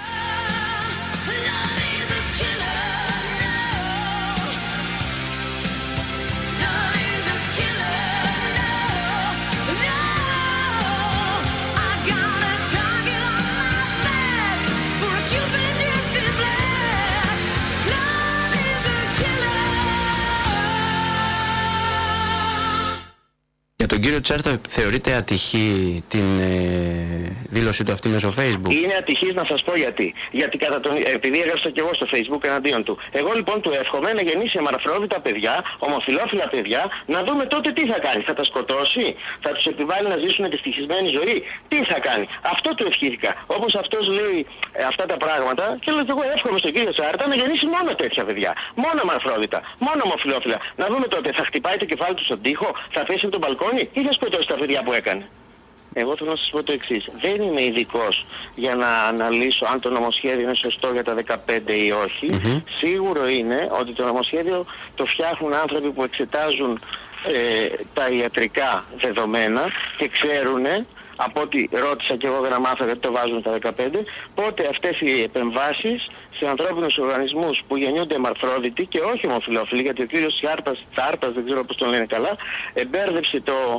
Τον κύριο Τσάρτα θεωρείται ατυχή την δήλωσή του αυτή μέσω Facebook? Είναι ατυχής, να σας πω γιατί. Γιατί επειδή έγραψα και εγώ στο Facebook εναντίον του. Εγώ λοιπόν του εύχομαι να γεννήσει αμαρφρόδιτα παιδιά, ομοφυλόφιλα παιδιά, να δούμε τότε τι θα κάνει. Θα τα σκοτώσει, θα τους επιβάλλει να ζήσουν ευτυχισμένη ζωή, τι θα κάνει. Αυτό του ευχήθηκα. Όπως αυτός λέει αυτά τα πράγματα, και λέω και εγώ εύχομαι στον κύριο Τσάρτα να γεννήσει μόνο τέτοια παιδιά. Μόνο αμαρφρόδιτα, μόνο ομοφυλόφιλα. Να δούμε τότε θα χτυπάει το κεφάλι του στον τοίχο, θα πέσει από τον μπαλκόνι ή θα σκοτώσει τα παιδιά που έκανε. Εγώ θέλω να σας πω το εξής. Δεν είμαι ειδικός για να αναλύσω αν το νομοσχέδιο είναι σωστό για τα 15 ή όχι. Σίγουρο είναι ότι το νομοσχέδιο το φτιάχνουν άνθρωποι που εξετάζουν τα ιατρικά δεδομένα και ξέρουν, από ό,τι ρώτησα και εγώ δεν μάθω γιατί το βάζουν στα 15, πότε αυτές οι επεμβάσεις σε ανθρώπινους οργανισμούς που γεννιούνται μαρθρόδιτοι και όχι ομοφυλόφιλοι, γιατί ο κύριος Τσάρτας, δεν ξέρω πώς τον λένε καλά, εμπέρδεψε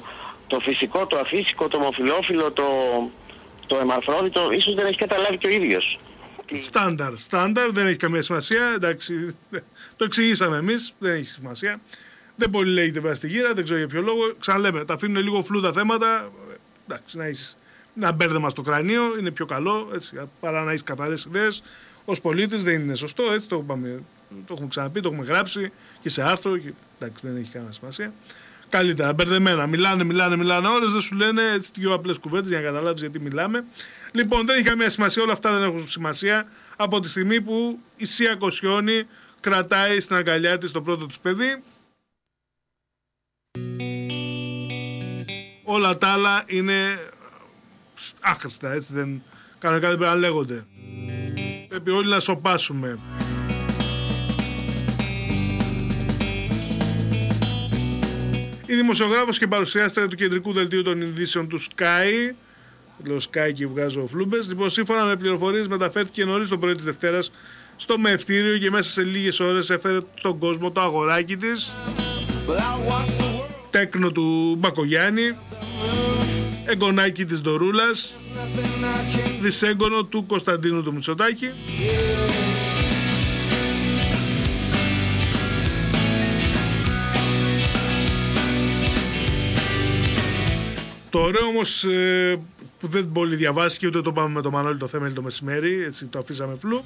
το φυσικό, το αφύσικο, το ομοφυλόφιλο, το εμαρφρόδιτο, ίσως δεν έχει καταλάβει και ο ίδιος. Στάνταρ, δεν έχει καμία σημασία. Εντάξει, το εξηγήσαμε εμείς, δεν έχει σημασία. Δεν πολύ λέγεται βέβαια στη γύρα, δεν ξέρω για ποιο λόγο. Ξαναλέμε, τα αφήνουν λίγο φλού τα θέματα. Εντάξει, να έχεις ένα μπέρδεμα στο κρανίο είναι πιο καλό, έτσι, παρά να έχεις καθαρές ιδέες. Ως πολίτης δεν είναι σωστό, έτσι το έχουμε ξαναπεί, το έχουμε γράψει και σε άρθρο. Και, εντάξει, δεν έχει κανένα σημασία. Καλύτερα, μπερδεμένα. Μιλάνε ώρες, δεν σου λένε έτσι δύο απλές κουβέντες για να καταλάβεις γιατί μιλάμε. Λοιπόν, δεν έχει καμία σημασία, όλα αυτά δεν έχουν σημασία από τη στιγμή που η Σία Κοσιόνη κρατάει στην αγκαλιά της το πρώτο της παιδί. Όλα τα άλλα είναι άχρηστα, έτσι, δεν κανονικά δεν πρέπει να λέγονται. Πρέπει όλοι να σοπάσουμε. Η δημοσιογράφος και παρουσιάστρια του κεντρικού δελτίου των ειδήσεων του Sky, λέω Sky και βγάζω φλούμπες, λοιπόν, σύμφωνα με πληροφορίες μεταφέρθηκε νωρίς το πρωί της Δευτέρας στο μεευτήριο και μέσα σε λίγες ώρες έφερε τον κόσμο το αγοράκι της, τέκνο του Μπακογιάννη, εγγονάκι της Ντορούλας, δυσέγγονο του Κωνσταντίνου του Μητσοτάκη. Το ωραίο όμως που δεν πολύ διαβάστηκε, ούτε το πάμε με το Μανώλη το Θέμελη το μεσημέρι, έτσι το αφήσαμε φλού,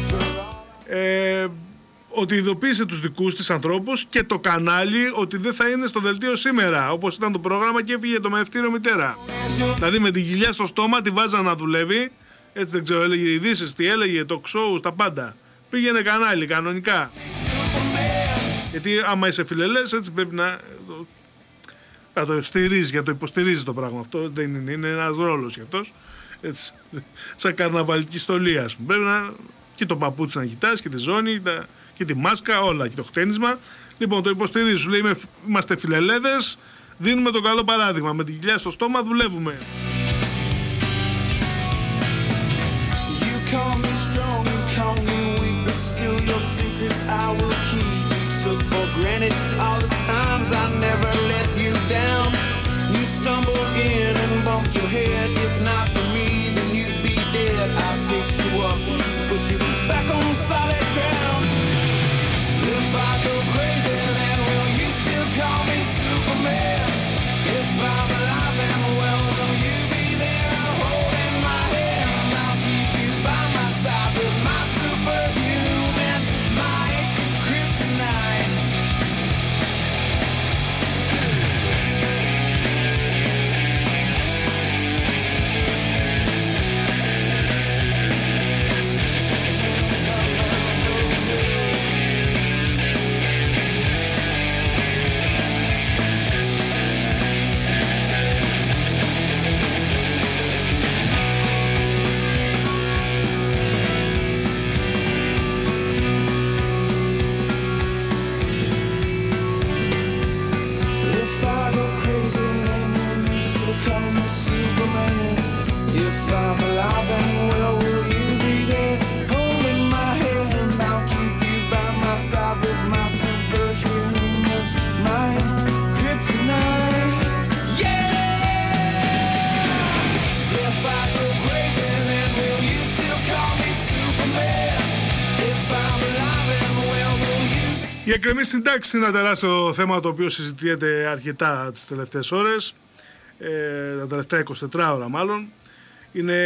ότι ειδοποίησε τους δικούς της ανθρώπους και το κανάλι ότι δεν θα είναι στο δελτίο σήμερα, όπως ήταν το πρόγραμμα, και έφυγε το μεευτήριο μητέρα. Δηλαδή με την κοιλιά στο στόμα τη βάζαν να δουλεύει, έτσι, δεν ξέρω, έλεγε ειδήσεις, τι έλεγε, το show, τα πάντα. Πήγαινε κανάλι κανονικά. Γιατί άμα είσαι φιλελές, έτσι πρέπει να το στηρίζει, για το υποστηρίζει το πράγμα αυτό. Δεν είναι ένας ρόλος γι' αυτός. Έτσι, σαν καρναβαλική στολή, ας πούμε. Πρέπει να και το παπούτσι να κοιτάς και τη ζώνη και τη μάσκα, όλα, και το χτένισμα. Λοιπόν, το υποστηρίζει. Σου λέει, είμαστε φιλελέδες, δίνουμε το καλό παράδειγμα. Με την κοιλιά στο στόμα δουλεύουμε. Took for granted all the times I never let you down. You stumbled in and bumped your head. If not for me, then you'd be dead. I picked you up, put you back on solid ground. If I go crazy, then will you still call me Superman? If I'm alive and well, will you be there holding my hand? I'll keep you by my side with my superhuman might, kryptonite. Η εκκρεμή συντάξη είναι ένα τεράστιο θέμα το οποίο συζητιέται αρκετά τις τελευταίες ώρες, τα τελευταία 24 ώρα μάλλον. Είναι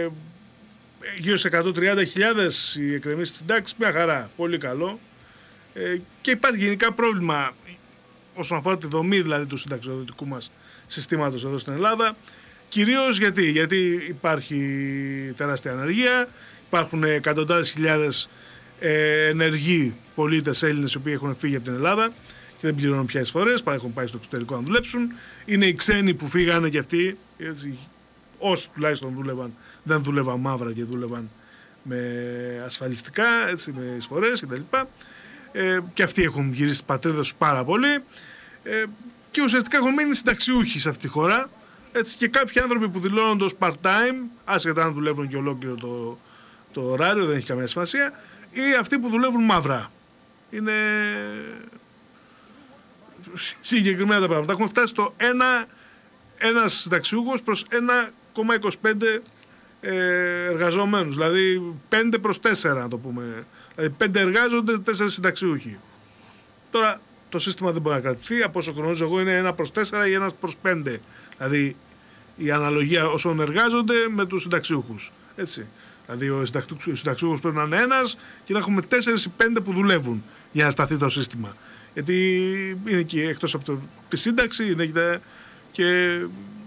γύρω σε 130.000 οι εκκρεμείς συντάξεις, μια χαρά, πολύ καλό. Και υπάρχει γενικά πρόβλημα όσον αφορά τη δομή δηλαδή του συνταξιοδοτικού μας συστήματος εδώ στην Ελλάδα. Κυρίως γιατί υπάρχει τεράστια ανεργία, υπάρχουν εκατοντάδες χιλιάδες ενεργοί πολίτες Έλληνες οι οποίοι έχουν φύγει από την Ελλάδα και δεν πληρώνουν πια εισφορές, έχουν πάει στο εξωτερικό να δουλέψουν. Είναι οι ξένοι που φύγανε και αυτοί, έτσι, όσοι τουλάχιστον δούλευαν, δεν δούλευαν μαύρα και δούλευαν με ασφαλιστικά, έτσι, με εισφορές κτλ. Και αυτοί έχουν γυρίσει στις πατρίδες τους πάρα πολύ και ουσιαστικά έχουν μείνει συνταξιούχοι σε αυτή τη χώρα. Έτσι, και κάποιοι άνθρωποι που δηλώνονται ως part-time, άσχετα αν δουλεύουν και ολόκληρο το ωράριο, δεν έχει καμία σημασία, ή αυτοί που δουλεύουν μαύρα. Είναι συγκεκριμένα τα πράγματα. Έχουμε φτάσει στο 1 ένας συνταξιούχος προς 1,25 εργαζομένους. Δηλαδή 5 προς 4 να το πούμε. Δηλαδή 5 εργάζονται, 4 συνταξιούχοι. Τώρα το σύστημα δεν μπορεί να κρατηθεί. Από όσο γνωρίζω εγώ είναι 1 προς 4 ή 1 προς 5. Δηλαδή η αναλογία όσων εργάζονται με τους συνταξιούχους. Έτσι. Δηλαδή ο συνταξιούχος πρέπει να είναι ένας και να έχουμε 4 ή 5 που δουλεύουν για να σταθεί το σύστημα. Γιατί είναι και εκτός από τη σύνταξη είναι και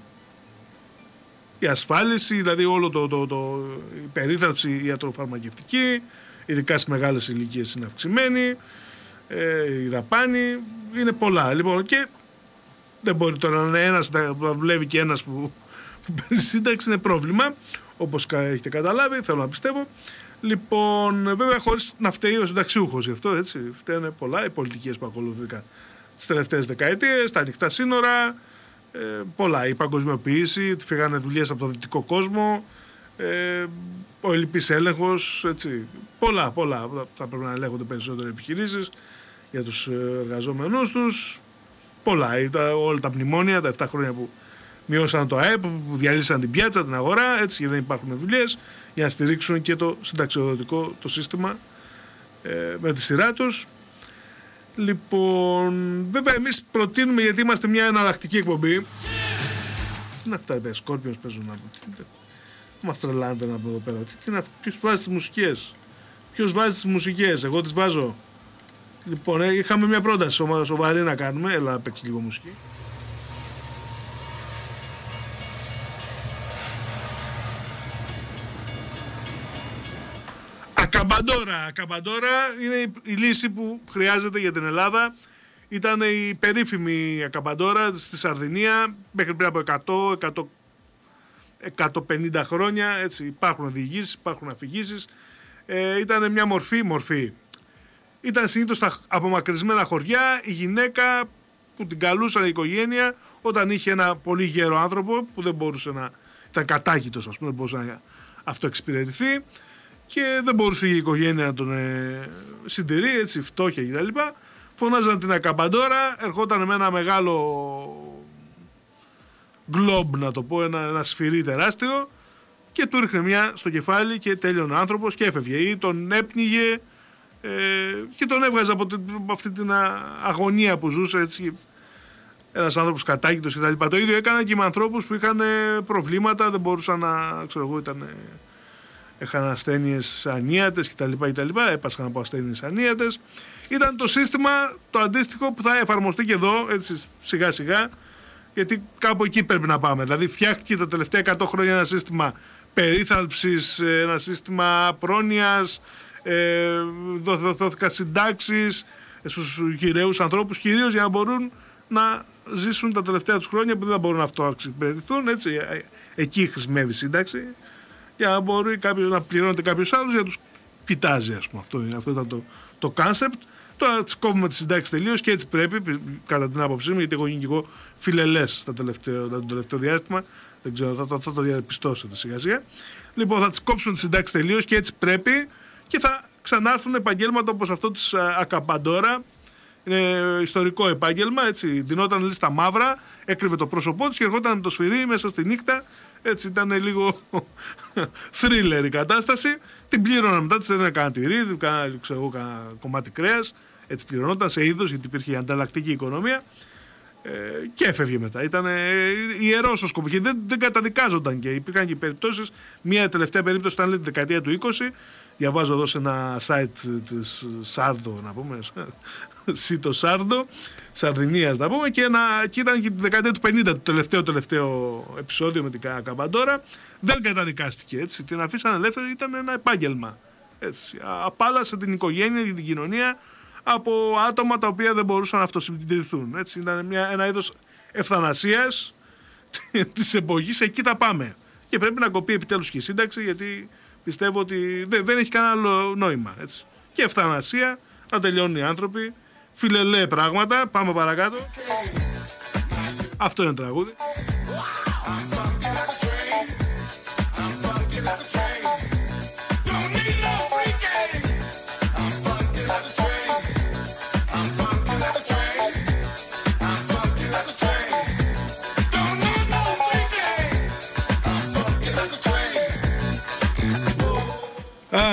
η ασφάλιση, δηλαδή όλο η περίθαλψη ιατροφαρμακευτική, ειδικά στις μεγάλες ηλικίες είναι αυξημένη, η δαπάνη, είναι πολλά. Λοιπόν, και δεν μπορεί τώρα να είναι ένας, να δουλεύει και ένας που παίρνει σύνταξη, είναι πρόβλημα, όπως έχετε καταλάβει, θέλω να πιστεύω. Λοιπόν, βέβαια χωρίς να φταίει ο συνταξιούχος γι' αυτό, έτσι. Φταίνε πολλά οι πολιτικές που ακολουθήθηκαν τις τελευταίες δεκαετίες, τα ανοιχτά σύνορα, πολλά. Η παγκοσμιοποίηση, ότι φύγανε δουλειές από το δυτικό κόσμο, ο ελλειπής έλεγχος, έτσι. Πολλά. Θα πρέπει να ελέγχονται περισσότερο επιχειρήσεις για τους εργαζόμενους τους. Πολλά. Όλα τα μνημόνια, τα 7 χρόνια που μειώσαν το ΑΕΠ, που διαλύσαν την πιάτσα, την αγορά, έτσι, γιατί δεν υπάρχουν δουλειές, για να στηρίξουν και το συνταξιοδοτικό το σύστημα με τη σειρά τους. Λοιπόν, βέβαια εμείς προτείνουμε, γιατί είμαστε μια εναλλακτική εκπομπή. Τι είναι αυτά, ρε Σκόρπιος παίζουν να πω. Μας τρελάνετε να πω εδώ πέρα. Ποιος βάζει τις μουσικές. Εγώ τις βάζω. Λοιπόν, είχαμε μια πρόταση σοβαρή να κάνουμε. Έλα να παίξει λίγο μουσική. Ακαμπαντόρα είναι η λύση που χρειάζεται για την Ελλάδα. Ήταν η περίφημη Ακαμπαντόρα στη Σαρδινία μέχρι πριν από 150 χρόνια. Έτσι, υπάρχουν διηγήσεις, υπάρχουν αφηγήσεις. Ήταν μια μορφή. Ήταν συνήθως στα απομακρυσμένα χωριά η γυναίκα που την καλούσαν η οικογένεια όταν είχε ένα πολύ γέρο άνθρωπο που δεν μπορούσε να... ήταν κατάκητος, ας πούμε, δεν μπορούσε να αυτοεξυπηρετηθεί. Και δεν μπορούσε η οικογένεια να τον συντηρεί, έτσι, φτώχεια κτλ. Φωνάζαν την Ακαμπαντόρα, ερχόταν με ένα μεγάλο γκλόμπ, να το πω, ένα σφυρί τεράστιο και του ρίχνε μια στο κεφάλι και τέλειωνε ο άνθρωπος και έφευγε ή τον έπνιγε και τον έβγαζε από αυτή την αγωνία που ζούσε, έτσι, ένας άνθρωπος κατάκητος κτλ. Το ίδιο έκαναν και με ανθρώπους που είχαν προβλήματα, δεν μπορούσαν να, ξέρω εγώ, είχαν ασθένειες ανίατες κτλ. Έπασχαν από ασθένειες ανίατες. Ήταν το σύστημα το αντίστοιχο που θα εφαρμοστεί και εδώ, έτσι, σιγά σιγά, γιατί κάπου εκεί πρέπει να πάμε. Δηλαδή φτιάχτηκε τα τελευταία 100 χρόνια ένα σύστημα περίθαλψης, ένα σύστημα πρόνοιας, δόθηκαν συντάξεις στους γυραίους ανθρώπους, κυρίως για να μπορούν να ζήσουν τα τελευταία τους χρόνια που δεν μπορούν να αυτοεξυπηρετηθούν, έτσι. Εκεί χρησιμεύει η σύνταξη. Για να μπορεί να πληρώνεται κάποιος άλλος για να τους κοιτάζει, ας πούμε. Αυτό ήταν το κόνσεπτ. Τώρα τις κόβουμε τη συντάξη τελείως και έτσι πρέπει, κατά την άποψή μου, γιατί έχω γίνει και εγώ φιλελές το τελευταίο διάστημα. Δεν ξέρω, θα το διαπιστώσετε σιγά σιγά. Λοιπόν, θα τις κόψουν τη συντάξη τελείως και έτσι πρέπει και θα ξανάρθουν επαγγέλματα όπως αυτό της Ακαμπαντόρα. Είναι ιστορικό επάγγελμα, έτσι. Δινόταν λίστα μαύρα, έκρυβε το πρόσωπό της και ερχόταν το σφυρί μέσα στη νύχτα. Έτσι ήταν λίγο θρίλερ η κατάσταση. Την πλήρωναν μετά, της έδινε κανένα τυρί, κανένα κομμάτι κρέας. Έτσι πληρωνόταν σε είδος, γιατί υπήρχε η ανταλλακτική οικονομία. Και έφευγε μετά. Ήταν ιερός ο σκοπός και δεν καταδικάζονταν και υπήρχαν και περιπτώσεις. Μία τελευταία περίπτωση ήταν, λέει, τη δεκαετία του 20. Διαβάζω εδώ σε ένα site της Σάρδο, να πούμε, Σίτο Σάρδο, Σαρδινίας, να πούμε, και ήταν και τη δεκαετία του 50 το τελευταίο επεισόδιο με την Ακαμπαντόρα. Δεν καταδικάστηκε, έτσι. Την αφήσαν ελεύθερη, ήταν ένα επάγγελμα. Έτσι. Απάλασε την οικογένεια και την κοινωνία από άτομα τα οποία δεν μπορούσαν να αυτοσυντηρηθούν. Έτσι. Ήταν ένα είδος ευθανασίας της εποχής. Εκεί θα πάμε. Και πρέπει να κοπεί επιτέλους και η σύνταξη, γιατί πιστεύω ότι δεν έχει κανένα άλλο νόημα. Έτσι. Και ευθανασία, να τελειώνουν οι άνθρωποι. Φιλελέ πράγματα. Πάμε παρακάτω. Αυτό είναι τραγούδι.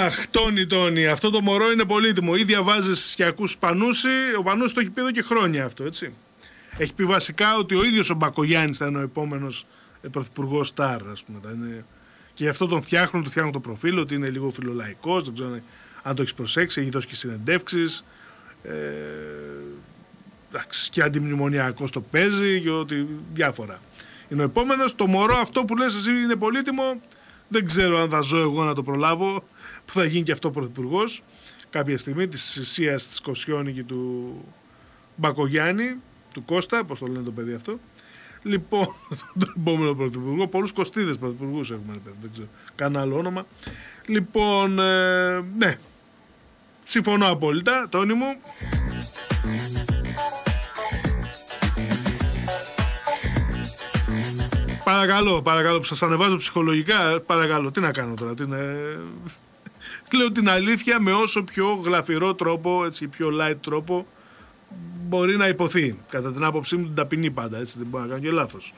Αχ, Τόνι, αυτό το μωρό είναι πολύτιμο. Ή διαβάζεις και ακούς Πανούση. Ο Πανούσης το έχει πει εδώ και χρόνια αυτό, έτσι. Έχει πει βασικά ότι ο ίδιος ο Μπακογιάννης θα είναι ο επόμενος πρωθυπουργός Σταρ, ας πούμε. Και γι' αυτό τον φτιάχνουν το προφίλ, ότι είναι λίγο φιλολαϊκός. Δεν ξέρω αν το έχεις προσέξει, έχει δώσει και συνεντεύξεις. Και αντιμνημονιακός το παίζει και ότι διάφορα. Είναι ο επόμενος. Το μωρό αυτό που λες εσύ είναι πολύτιμο. Δεν ξέρω αν θα ζω εγώ να το προλάβω, που θα γίνει και αυτό πρωθυπουργός κάποια στιγμή της θυσίας της Κοσιόνη και του Μπακογιάννη, του Κώστα, πώς το λένε το παιδί αυτό. Λοιπόν, τον επόμενο πρωθυπουργό, πολλούς Κωστίδες πρωθυπουργούς έχουμε, δεν ξέρω, κανένα άλλο όνομα. Λοιπόν, ναι, συμφωνώ απόλυτα, Τόνι μου. Παρακαλώ που σας ανεβάζω ψυχολογικά, παρακαλώ, τι να κάνω τώρα, λέω την αλήθεια με όσο πιο γλαφυρό τρόπο, έτσι, πιο light τρόπο μπορεί να υποθεί, κατά την άποψή μου την ταπεινή πάντα, έτσι, δεν μπορώ να κάνω και λάθος.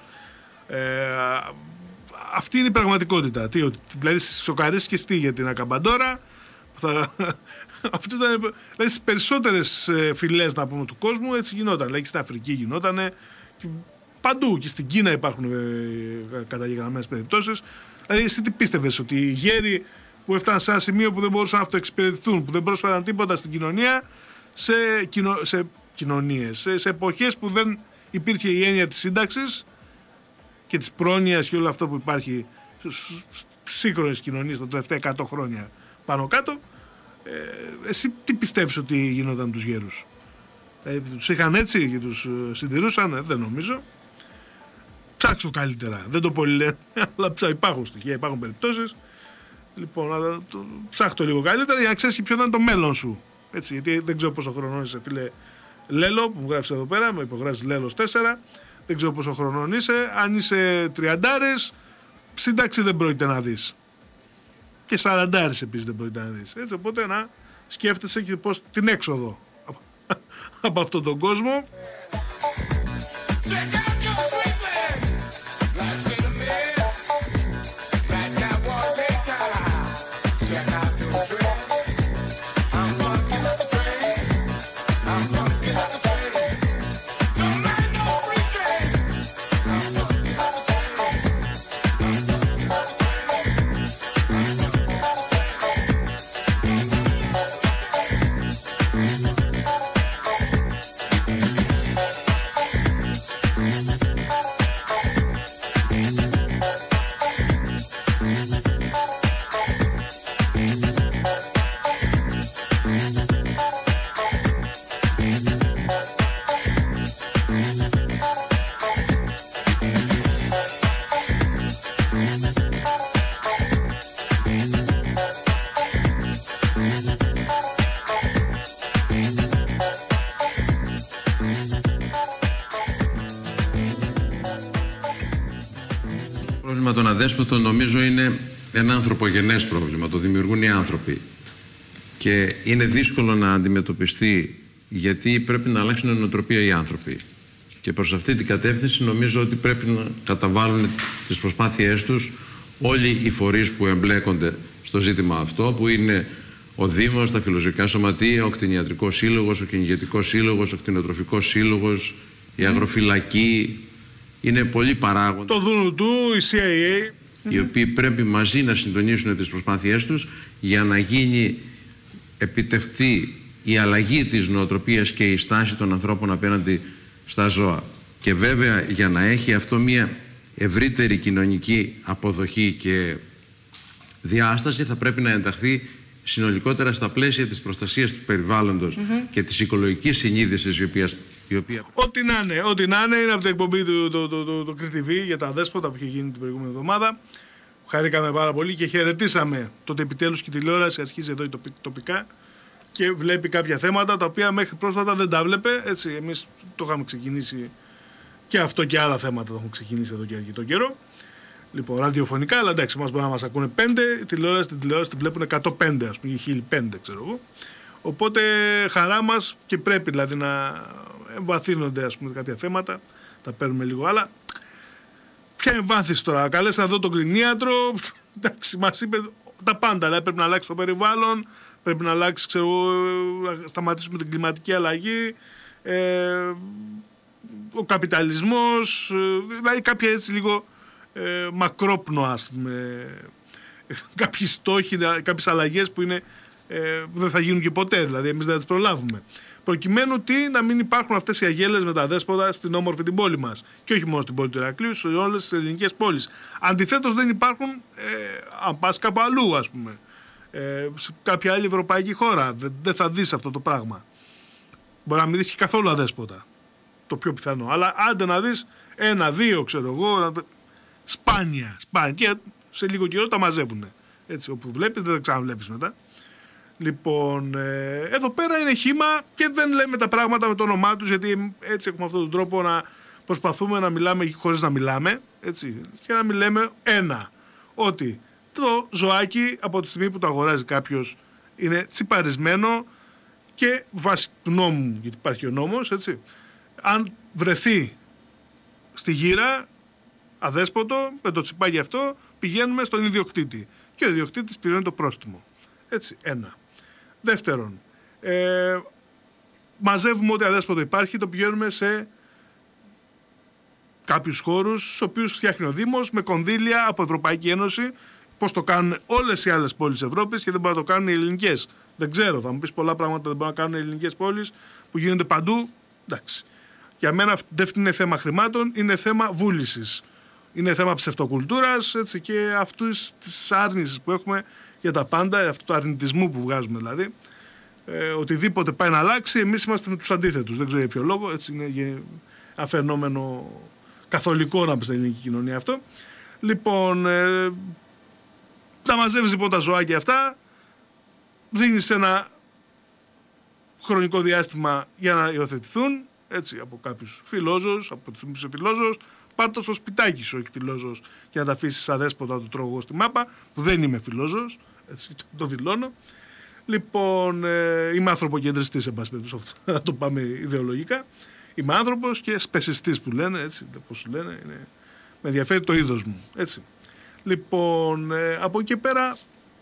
Αυτή είναι η πραγματικότητα, δηλαδή σοκαρίστηκες για την Ακαμπαντόρα, αυτό ήταν, δηλαδή στις περισσότερες φυλές να πούμε του κόσμου έτσι γινόταν, δηλαδή στην Αφρική γινότανε, παντού και στην Κίνα υπάρχουν καταγεγραμμένες περιπτώσεις. Δηλαδή εσύ τι πίστευες, ότι οι γέροι που έφταναν σε ένα σημείο που δεν μπορούσαν να αυτοεξυπηρετηθούν, που δεν πρόσφεραν τίποτα στην κοινωνία, σε κοινωνίες, σε εποχές που δεν υπήρχε η έννοια της σύνταξης και της πρόνοιας και όλο αυτό που υπάρχει στις σύγχρονες κοινωνίες τα τελευταία 100 χρόνια πάνω κάτω, εσύ τι πιστεύεις ότι γινόταν με τους γέρους? Τους είχαν έτσι και τους συντηρούσαν? Δεν νομίζω. Ψάξω καλύτερα. Δεν το πολύ λένε, αλλά υπάρχουν στοιχεία, υπάρχουν περιπτώσεις. Λοιπόν, ψάχω το λίγο καλύτερα για να ξέρεις και ποιο ήταν το μέλλον σου. Έτσι, γιατί δεν ξέρω πόσο χρονών είσαι, φίλε Λέλο, που μου γράφεις εδώ πέρα, με υπογράφεις Λέλος 4. Δεν ξέρω πόσο χρονών είσαι. Αν είσαι 30, σύνταξη δεν πρόκειται να δεις. Και 40 επίσης δεν πρόκειται να δεις. Έτσι, οπότε να σκέφτεσαι και πώς την έξοδο από αυτόν τον κόσμο. Τον αδέσποτο νομίζω είναι ένα ανθρωπογενές πρόβλημα, το δημιουργούν οι άνθρωποι και είναι δύσκολο να αντιμετωπιστεί γιατί πρέπει να αλλάξουν η νοοτροπία οι άνθρωποι και προς αυτή την κατεύθυνση νομίζω ότι πρέπει να καταβάλουν τις προσπάθειές τους όλοι οι φορείς που εμπλέκονται στο ζήτημα αυτό, που είναι ο Δήμος, τα Φιλοζωικά Σωματεία, ο Κτηνιατρικός Σύλλογος, ο Κυνηγετικός Σύλλογος, ο Κτηνοτροφικός Σύλλογος, η Αγροφυλακή. Είναι πολλοί παράγοντες. Το ΔΝΤ, η CIA. Οι οποίοι πρέπει μαζί να συντονίσουν τις προσπάθειές τους για να επιτευχθεί η αλλαγή της νοοτροπίας και η στάση των ανθρώπων απέναντι στα ζώα. Και βέβαια για να έχει αυτό μια ευρύτερη κοινωνική αποδοχή και διάσταση θα πρέπει να ενταχθεί συνολικότερα στα πλαίσια της προστασίας του περιβάλλοντος και της οικολογικής συνείδησης η οποία... Ό,τι να είναι είναι από την εκπομπή του Κρήτη TV για τα δέσποτα που είχε γίνει την προηγούμενη εβδομάδα. Χαρήκαμε πάρα πολύ και χαιρετήσαμε το ότι επιτέλους και η τηλεόραση αρχίζει εδώ τοπικά και βλέπει κάποια θέματα τα οποία μέχρι πρόσφατα δεν τα βλέπε. Έτσι, εμείς το είχαμε ξεκινήσει και αυτό και άλλα θέματα το έχουμε ξεκινήσει εδώ και αρκετό καιρό. Λοιπόν, ραδιοφωνικά, αλλά εντάξει, μας μπορεί να μας ακούνε 5, την τηλεόραση την βλέπουν 105, ας πούμε, 1005, ξέρω εγώ. Οπότε χαρά μας και πρέπει δηλαδή να εμβαθύνονται ας πούμε κάποια θέματα, τα παίρνουμε λίγο άλλα. Ποια εμβάθυνση τώρα, καλέσα να δω τον κτηνίατρο, εντάξει, μας είπε τα πάντα. Δηλαδή πρέπει να αλλάξει το περιβάλλον, πρέπει να αλλάξει, να σταματήσουμε την κλιματική αλλαγή, ο καπιταλισμός, δηλαδή κάποια έτσι λίγο μακρόπνοα, ας πούμε, κάποιοι στόχοι, κάποιες αλλαγές που είναι, δεν θα γίνουν και ποτέ, δηλαδή εμείς δεν θα τις προλάβουμε. Προκειμένου να μην υπάρχουν αυτές οι αγέλες με τα δέσποτα στην όμορφη την πόλη μας. Και όχι μόνο στην πόλη του Ηρακλείου, σε όλες τις ελληνικές πόλεις. Αντιθέτως δεν υπάρχουν, αν πας κάπου αλλού, ας πούμε, σε κάποια άλλη ευρωπαϊκή χώρα. Δεν θα δεις αυτό το πράγμα. Μπορεί να μην δεις και καθόλου αδέσποτα. Το πιο πιθανό. Αλλά άντε να δεις 1-2, ξέρω εγώ, σπάνια. Και σε λίγο καιρό τα μαζεύουν. Έτσι, όπου βλέπεις, δεν τα ξαναβλέπεις μετά. Λοιπόν, εδώ πέρα είναι χύμα και δεν λέμε τα πράγματα με το όνομά τους, γιατί έτσι έχουμε αυτόν τον τρόπο να προσπαθούμε να μιλάμε χωρίς να μιλάμε, έτσι, και να μην λέμε ότι το ζωάκι από τη στιγμή που το αγοράζει κάποιος είναι τσιπαρισμένο και βάσει του νόμου, γιατί υπάρχει ο νόμος, έτσι, αν βρεθεί στη γύρα αδέσποτο με το τσιπάκι αυτό, πηγαίνουμε στον ιδιοκτήτη και ο ιδιοκτήτης πληρώνει το πρόστιμο. Έτσι, Δεύτερον, μαζεύουμε ό,τι αδέσποτο υπάρχει, το πηγαίνουμε σε κάποιους χώρους, στους οποίους φτιάχνει ο Δήμος με κονδύλια από Ευρωπαϊκή Ένωση, πώς το κάνουν όλες οι άλλες πόλεις Ευρώπης και δεν μπορούν να το κάνουν οι ελληνικές. Δεν ξέρω, θα μου πεις πολλά πράγματα δεν μπορούν να κάνουν οι ελληνικές πόλεις που γίνονται παντού. Εντάξει. Για μένα δεν είναι θέμα χρημάτων, είναι θέμα βούλησης. Είναι θέμα ψευτοκουλτούρας, έτσι, και αυτής της άρνησης που έχουμε για τα πάντα, αυτού του αρνητισμού που βγάζουμε δηλαδή. Οτιδήποτε πάει να αλλάξει, εμείς είμαστε με τους αντίθετους. Δεν ξέρω για ποιο λόγο, έτσι είναι ένα φαινόμενο καθολικό να πει στην ελληνική κοινωνία αυτό. Λοιπόν, τα μαζεύεις λοιπόν τα ζωάκια αυτά, δίνεις ένα χρονικό διάστημα για να υιοθετηθούν, έτσι, από κάποιους φιλόζωους, από τη στιγμή που είσαι φιλόζωος, πάρ' το στο σπιτάκι σου, όχι φιλόζωος, και να τα αφήσεις αδέσποτα το τρώω εγώ στη μάπα, που δεν είμαι φιλόζωος, έτσι, το δηλώνω. Λοιπόν, είμαι ανθρωποκεντριστής, εν πάση περιπτώσει, να το πάμε ιδεολογικά. Είμαι άνθρωπος και σπεσιστής που λένε, έτσι, πώς λένε, είναι, με ενδιαφέρει το είδος μου, έτσι. Λοιπόν, από εκεί πέρα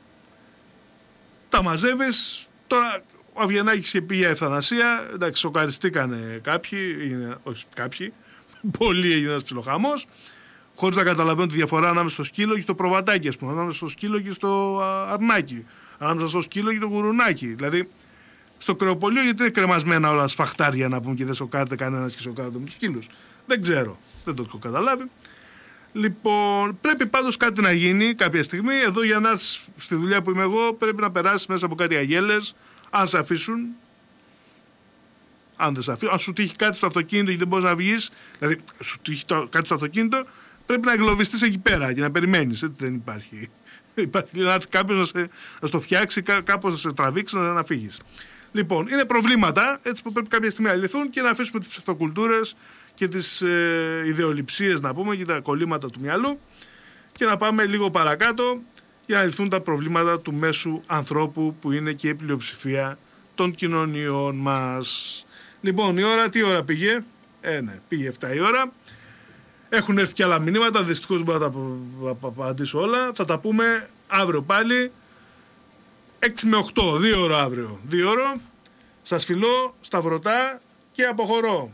τα μαζεύεις. Τώρα ο Αβγενάκης πήγε για ευθανασία, εντάξει, σοκαριστήκανε κάποιοι, όχι κάποιοι, πολλοί, έγινε ένας ψιλοχαμός, χωρίς να καταλαβαίνουν τη διαφορά ανάμεσα στο σκύλο και στο προβατάκι, ας πούμε, ανάμεσα στο σκύλο και στο αρνάκι, ανάμεσα στο σκύλο και το γουρουνάκι. Δηλαδή, στο κρεοπολείο γιατί είναι κρεμασμένα όλα σφαχτάρια, να πούμε, και δεν σοκάρεται κανένας και σοκάρεται με τους σκύλους. Δεν ξέρω, δεν το έχω καταλάβει. Λοιπόν, πρέπει πάντως κάτι να γίνει κάποια στιγμή. Εδώ για να έρθεις στη δουλειά που είμαι εγώ, πρέπει να περάσεις μέσα από κάτι αγέλες, αν σε αφήσουν. Αν δεν σε αφήσουν, αν σου τύχει κάτι στο αυτοκίνητο και δεν μπορείς να βγεις, δηλαδή σου τύχει κάτι στο αυτοκίνητο, πρέπει να εγκλωβιστείς εκεί πέρα και να περιμένεις. Έτσι δεν υπάρχει. Υπάρχει να έρθει κάποιος να στο φτιάξει, κάπως να σε τραβήξει, να φύγεις. Λοιπόν, είναι προβλήματα έτσι, που πρέπει κάποια στιγμή να λυθούν και να αφήσουμε τις ψευτοκουλτούρες και τις ιδεολειψίες, να πούμε, και τα κολλήματα του μυαλού και να πάμε λίγο παρακάτω για να λυθούν τα προβλήματα του μέσου ανθρώπου που είναι και η πλειοψηφία των κοινωνιών μας. Λοιπόν, η ώρα, τι ώρα πήγε? Ναι, πήγε 7 η ώρα. Έχουν έρθει και άλλα μηνύματα, δυστυχώς μπορώ να τα απαντήσω όλα. Θα τα πούμε αύριο πάλι, 6 με 8, 2 ώρα αύριο. 2 ώρα, σας φιλώ, σταυρωτά και αποχωρώ.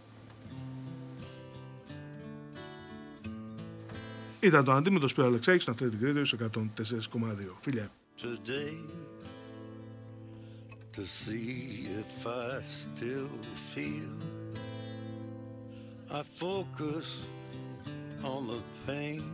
Ήταν το αντίμετο Σπύρο Αλεξάκη στο Athletic Radio 104,2. Φιλιά. Today, to see if I still feel, I focus on the pain,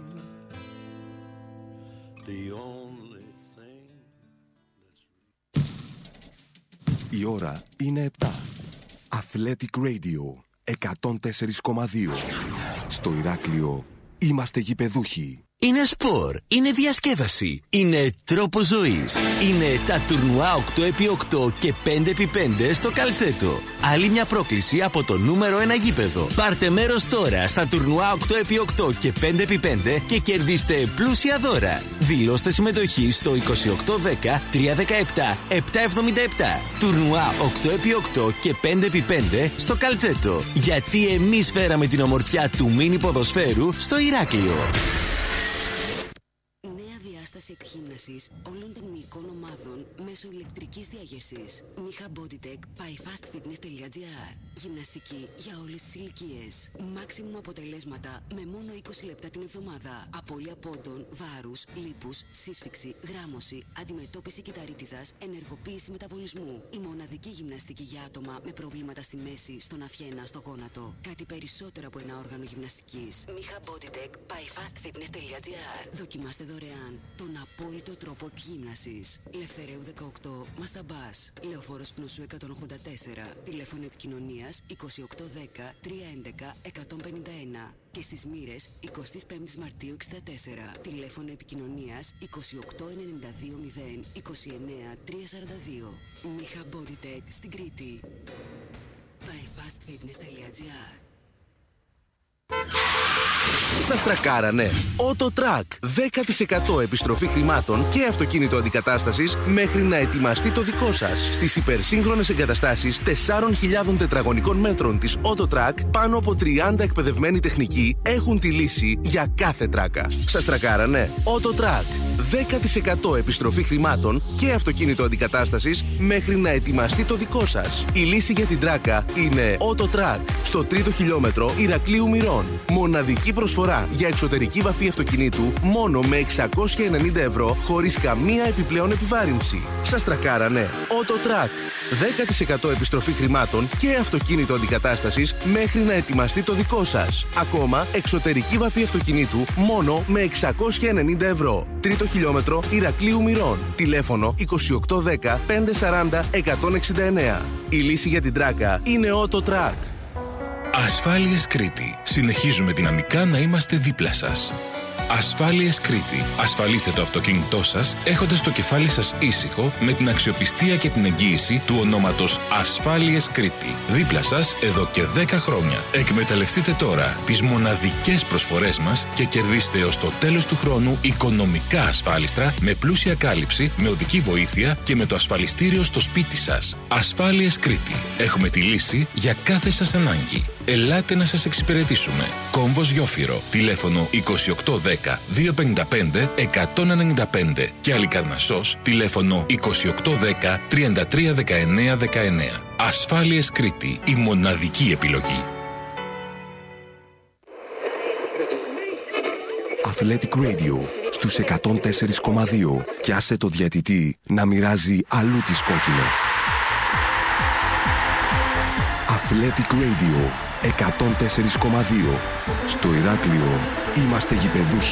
the only thing that's... Η ώρα είναι 7. Athletic Radio 104,2. Στο Ηράκλειο είμαστε γηπεδούχοι. Είναι σπορ, είναι διασκέδαση, είναι τρόπος ζωής. Είναι τα τουρνουά 8x8 και 5x5 στο Καλτσέτο. Άλλη μια πρόκληση από το νούμερο 1 γήπεδο. Πάρτε μέρος τώρα στα τουρνουά 8x8 και 5x5 και κερδίστε πλούσια δώρα. Δηλώστε συμμετοχή στο 2810 317 777. Τουρνουά 8x8 και 5x5 στο Καλτσέτο. Γιατί εμείς φέραμε την ομορφιά του μίνι ποδοσφαίρου στο Ηράκλειο. σετ γύμνασης όλων των μυϊκών ομάδων μέσω ηλεκτρικής διάγερσης. Μίχα Bodytech by fastfitness.gr. Γυμναστική για όλες τις ηλικίες. Μάξιμουμ αποτελέσματα με μόνο 20 λεπτά την εβδομάδα. Απώλεια πόντων, βάρους, λίπους, σύσφυξη, γράμμωση, αντιμετώπιση κυταρίτιδας, ενεργοποίηση μεταβολισμού. Η μοναδική γυμναστική για άτομα με προβλήματα στη μέση, στον αφιένα, στο γόνατο. Κάτι περισσότερο από ένα όργανο γυμναστικής. Μίχα Bodytech by fastfitness.gr. Δοκιμάστε δωρεάν τον απόλυτο τρόπο εκγύμνασης. Λευθεραίου 18, Μασταμπάς. Λεωφόρος Κνωσού 184. Τηλέφωνο επικοινωνίας 2810 311 151. Και στις Μοίρες 25 Μαρτίου 64. Τηλέφωνο επικοινωνίας 2892 0 29 342. Μίχα Bodytech στην Κρήτη. By fastfitness.gr. Σας τρακάρανε. Autotrack. 10% επιστροφή χρημάτων και αυτοκίνητο αντικατάστασης μέχρι να ετοιμαστεί το δικό σας. Στις υπερσύγχρονες εγκαταστάσεις 4.000 τετραγωνικών μέτρων της Autotrack, πάνω από 30 εκπαιδευμένοι τεχνικοί έχουν τη λύση για κάθε τράκα. Σας τρακάρανε. Autotrack. 10% επιστροφή χρημάτων και αυτοκίνητο αντικατάστασης μέχρι να ετοιμαστεί το δικό σας. Η λύση για την τράκα είναι Autotrack. Στο 3ο χιλιόμετρο Ηρακλείου Μυρών. Μοναδική προσφορά για εξωτερική βαφή αυτοκινήτου μόνο με 690 ευρώ χωρίς καμία επιπλέον επιβάρυνση. Σας τρακάρανε. Autotrack. 10% επιστροφή χρημάτων και αυτοκίνητο αντικατάστασης μέχρι να ετοιμαστεί το δικό σας. Ακόμα εξωτερική βαφή αυτοκινήτου μόνο με 690 ευρώ. 3ο χιλιόμετρο Ηρακλείου Μυρών. Τηλέφωνο 2810 540 169. Η λύση για την τράκα είναι Autotrack. Ασφάλειες Κρήτη. Συνεχίζουμε δυναμικά να είμαστε δίπλα σας. Ασφάλειες Κρήτη. Ασφαλίστε το αυτοκίνητό σας έχοντας το κεφάλι σας ήσυχο με την αξιοπιστία και την εγγύηση του ονόματος Ασφάλειες Κρήτη. Δίπλα σας εδώ και 10 χρόνια. Εκμεταλλευτείτε τώρα τις μοναδικές προσφορές μας και κερδίστε ως το τέλος του χρόνου οικονομικά ασφάλιστρα με πλούσια κάλυψη, με οδική βοήθεια και με το ασφαλιστήριο στο σπίτι σας. Ασφάλειες Κρήτη. Έχουμε τη λύση για κάθε σας ανάγκη. Ελάτε να σας εξυπηρετήσουμε. Κόμβος Γιόφυρο. Τηλέφωνο 2810 255 195 και Αλικαρνασσός. Τηλέφωνο 2810 3319 19. Ασφάλειες Κρήτη. Η μοναδική επιλογή. Athletic Radio στους 104,2 και άσε το διαιτητή να μοιράζει αλλού τις κόκκινες. Athletic Radio 104,2. Στο Ηράκλειο είμαστε γηπεδούχοι.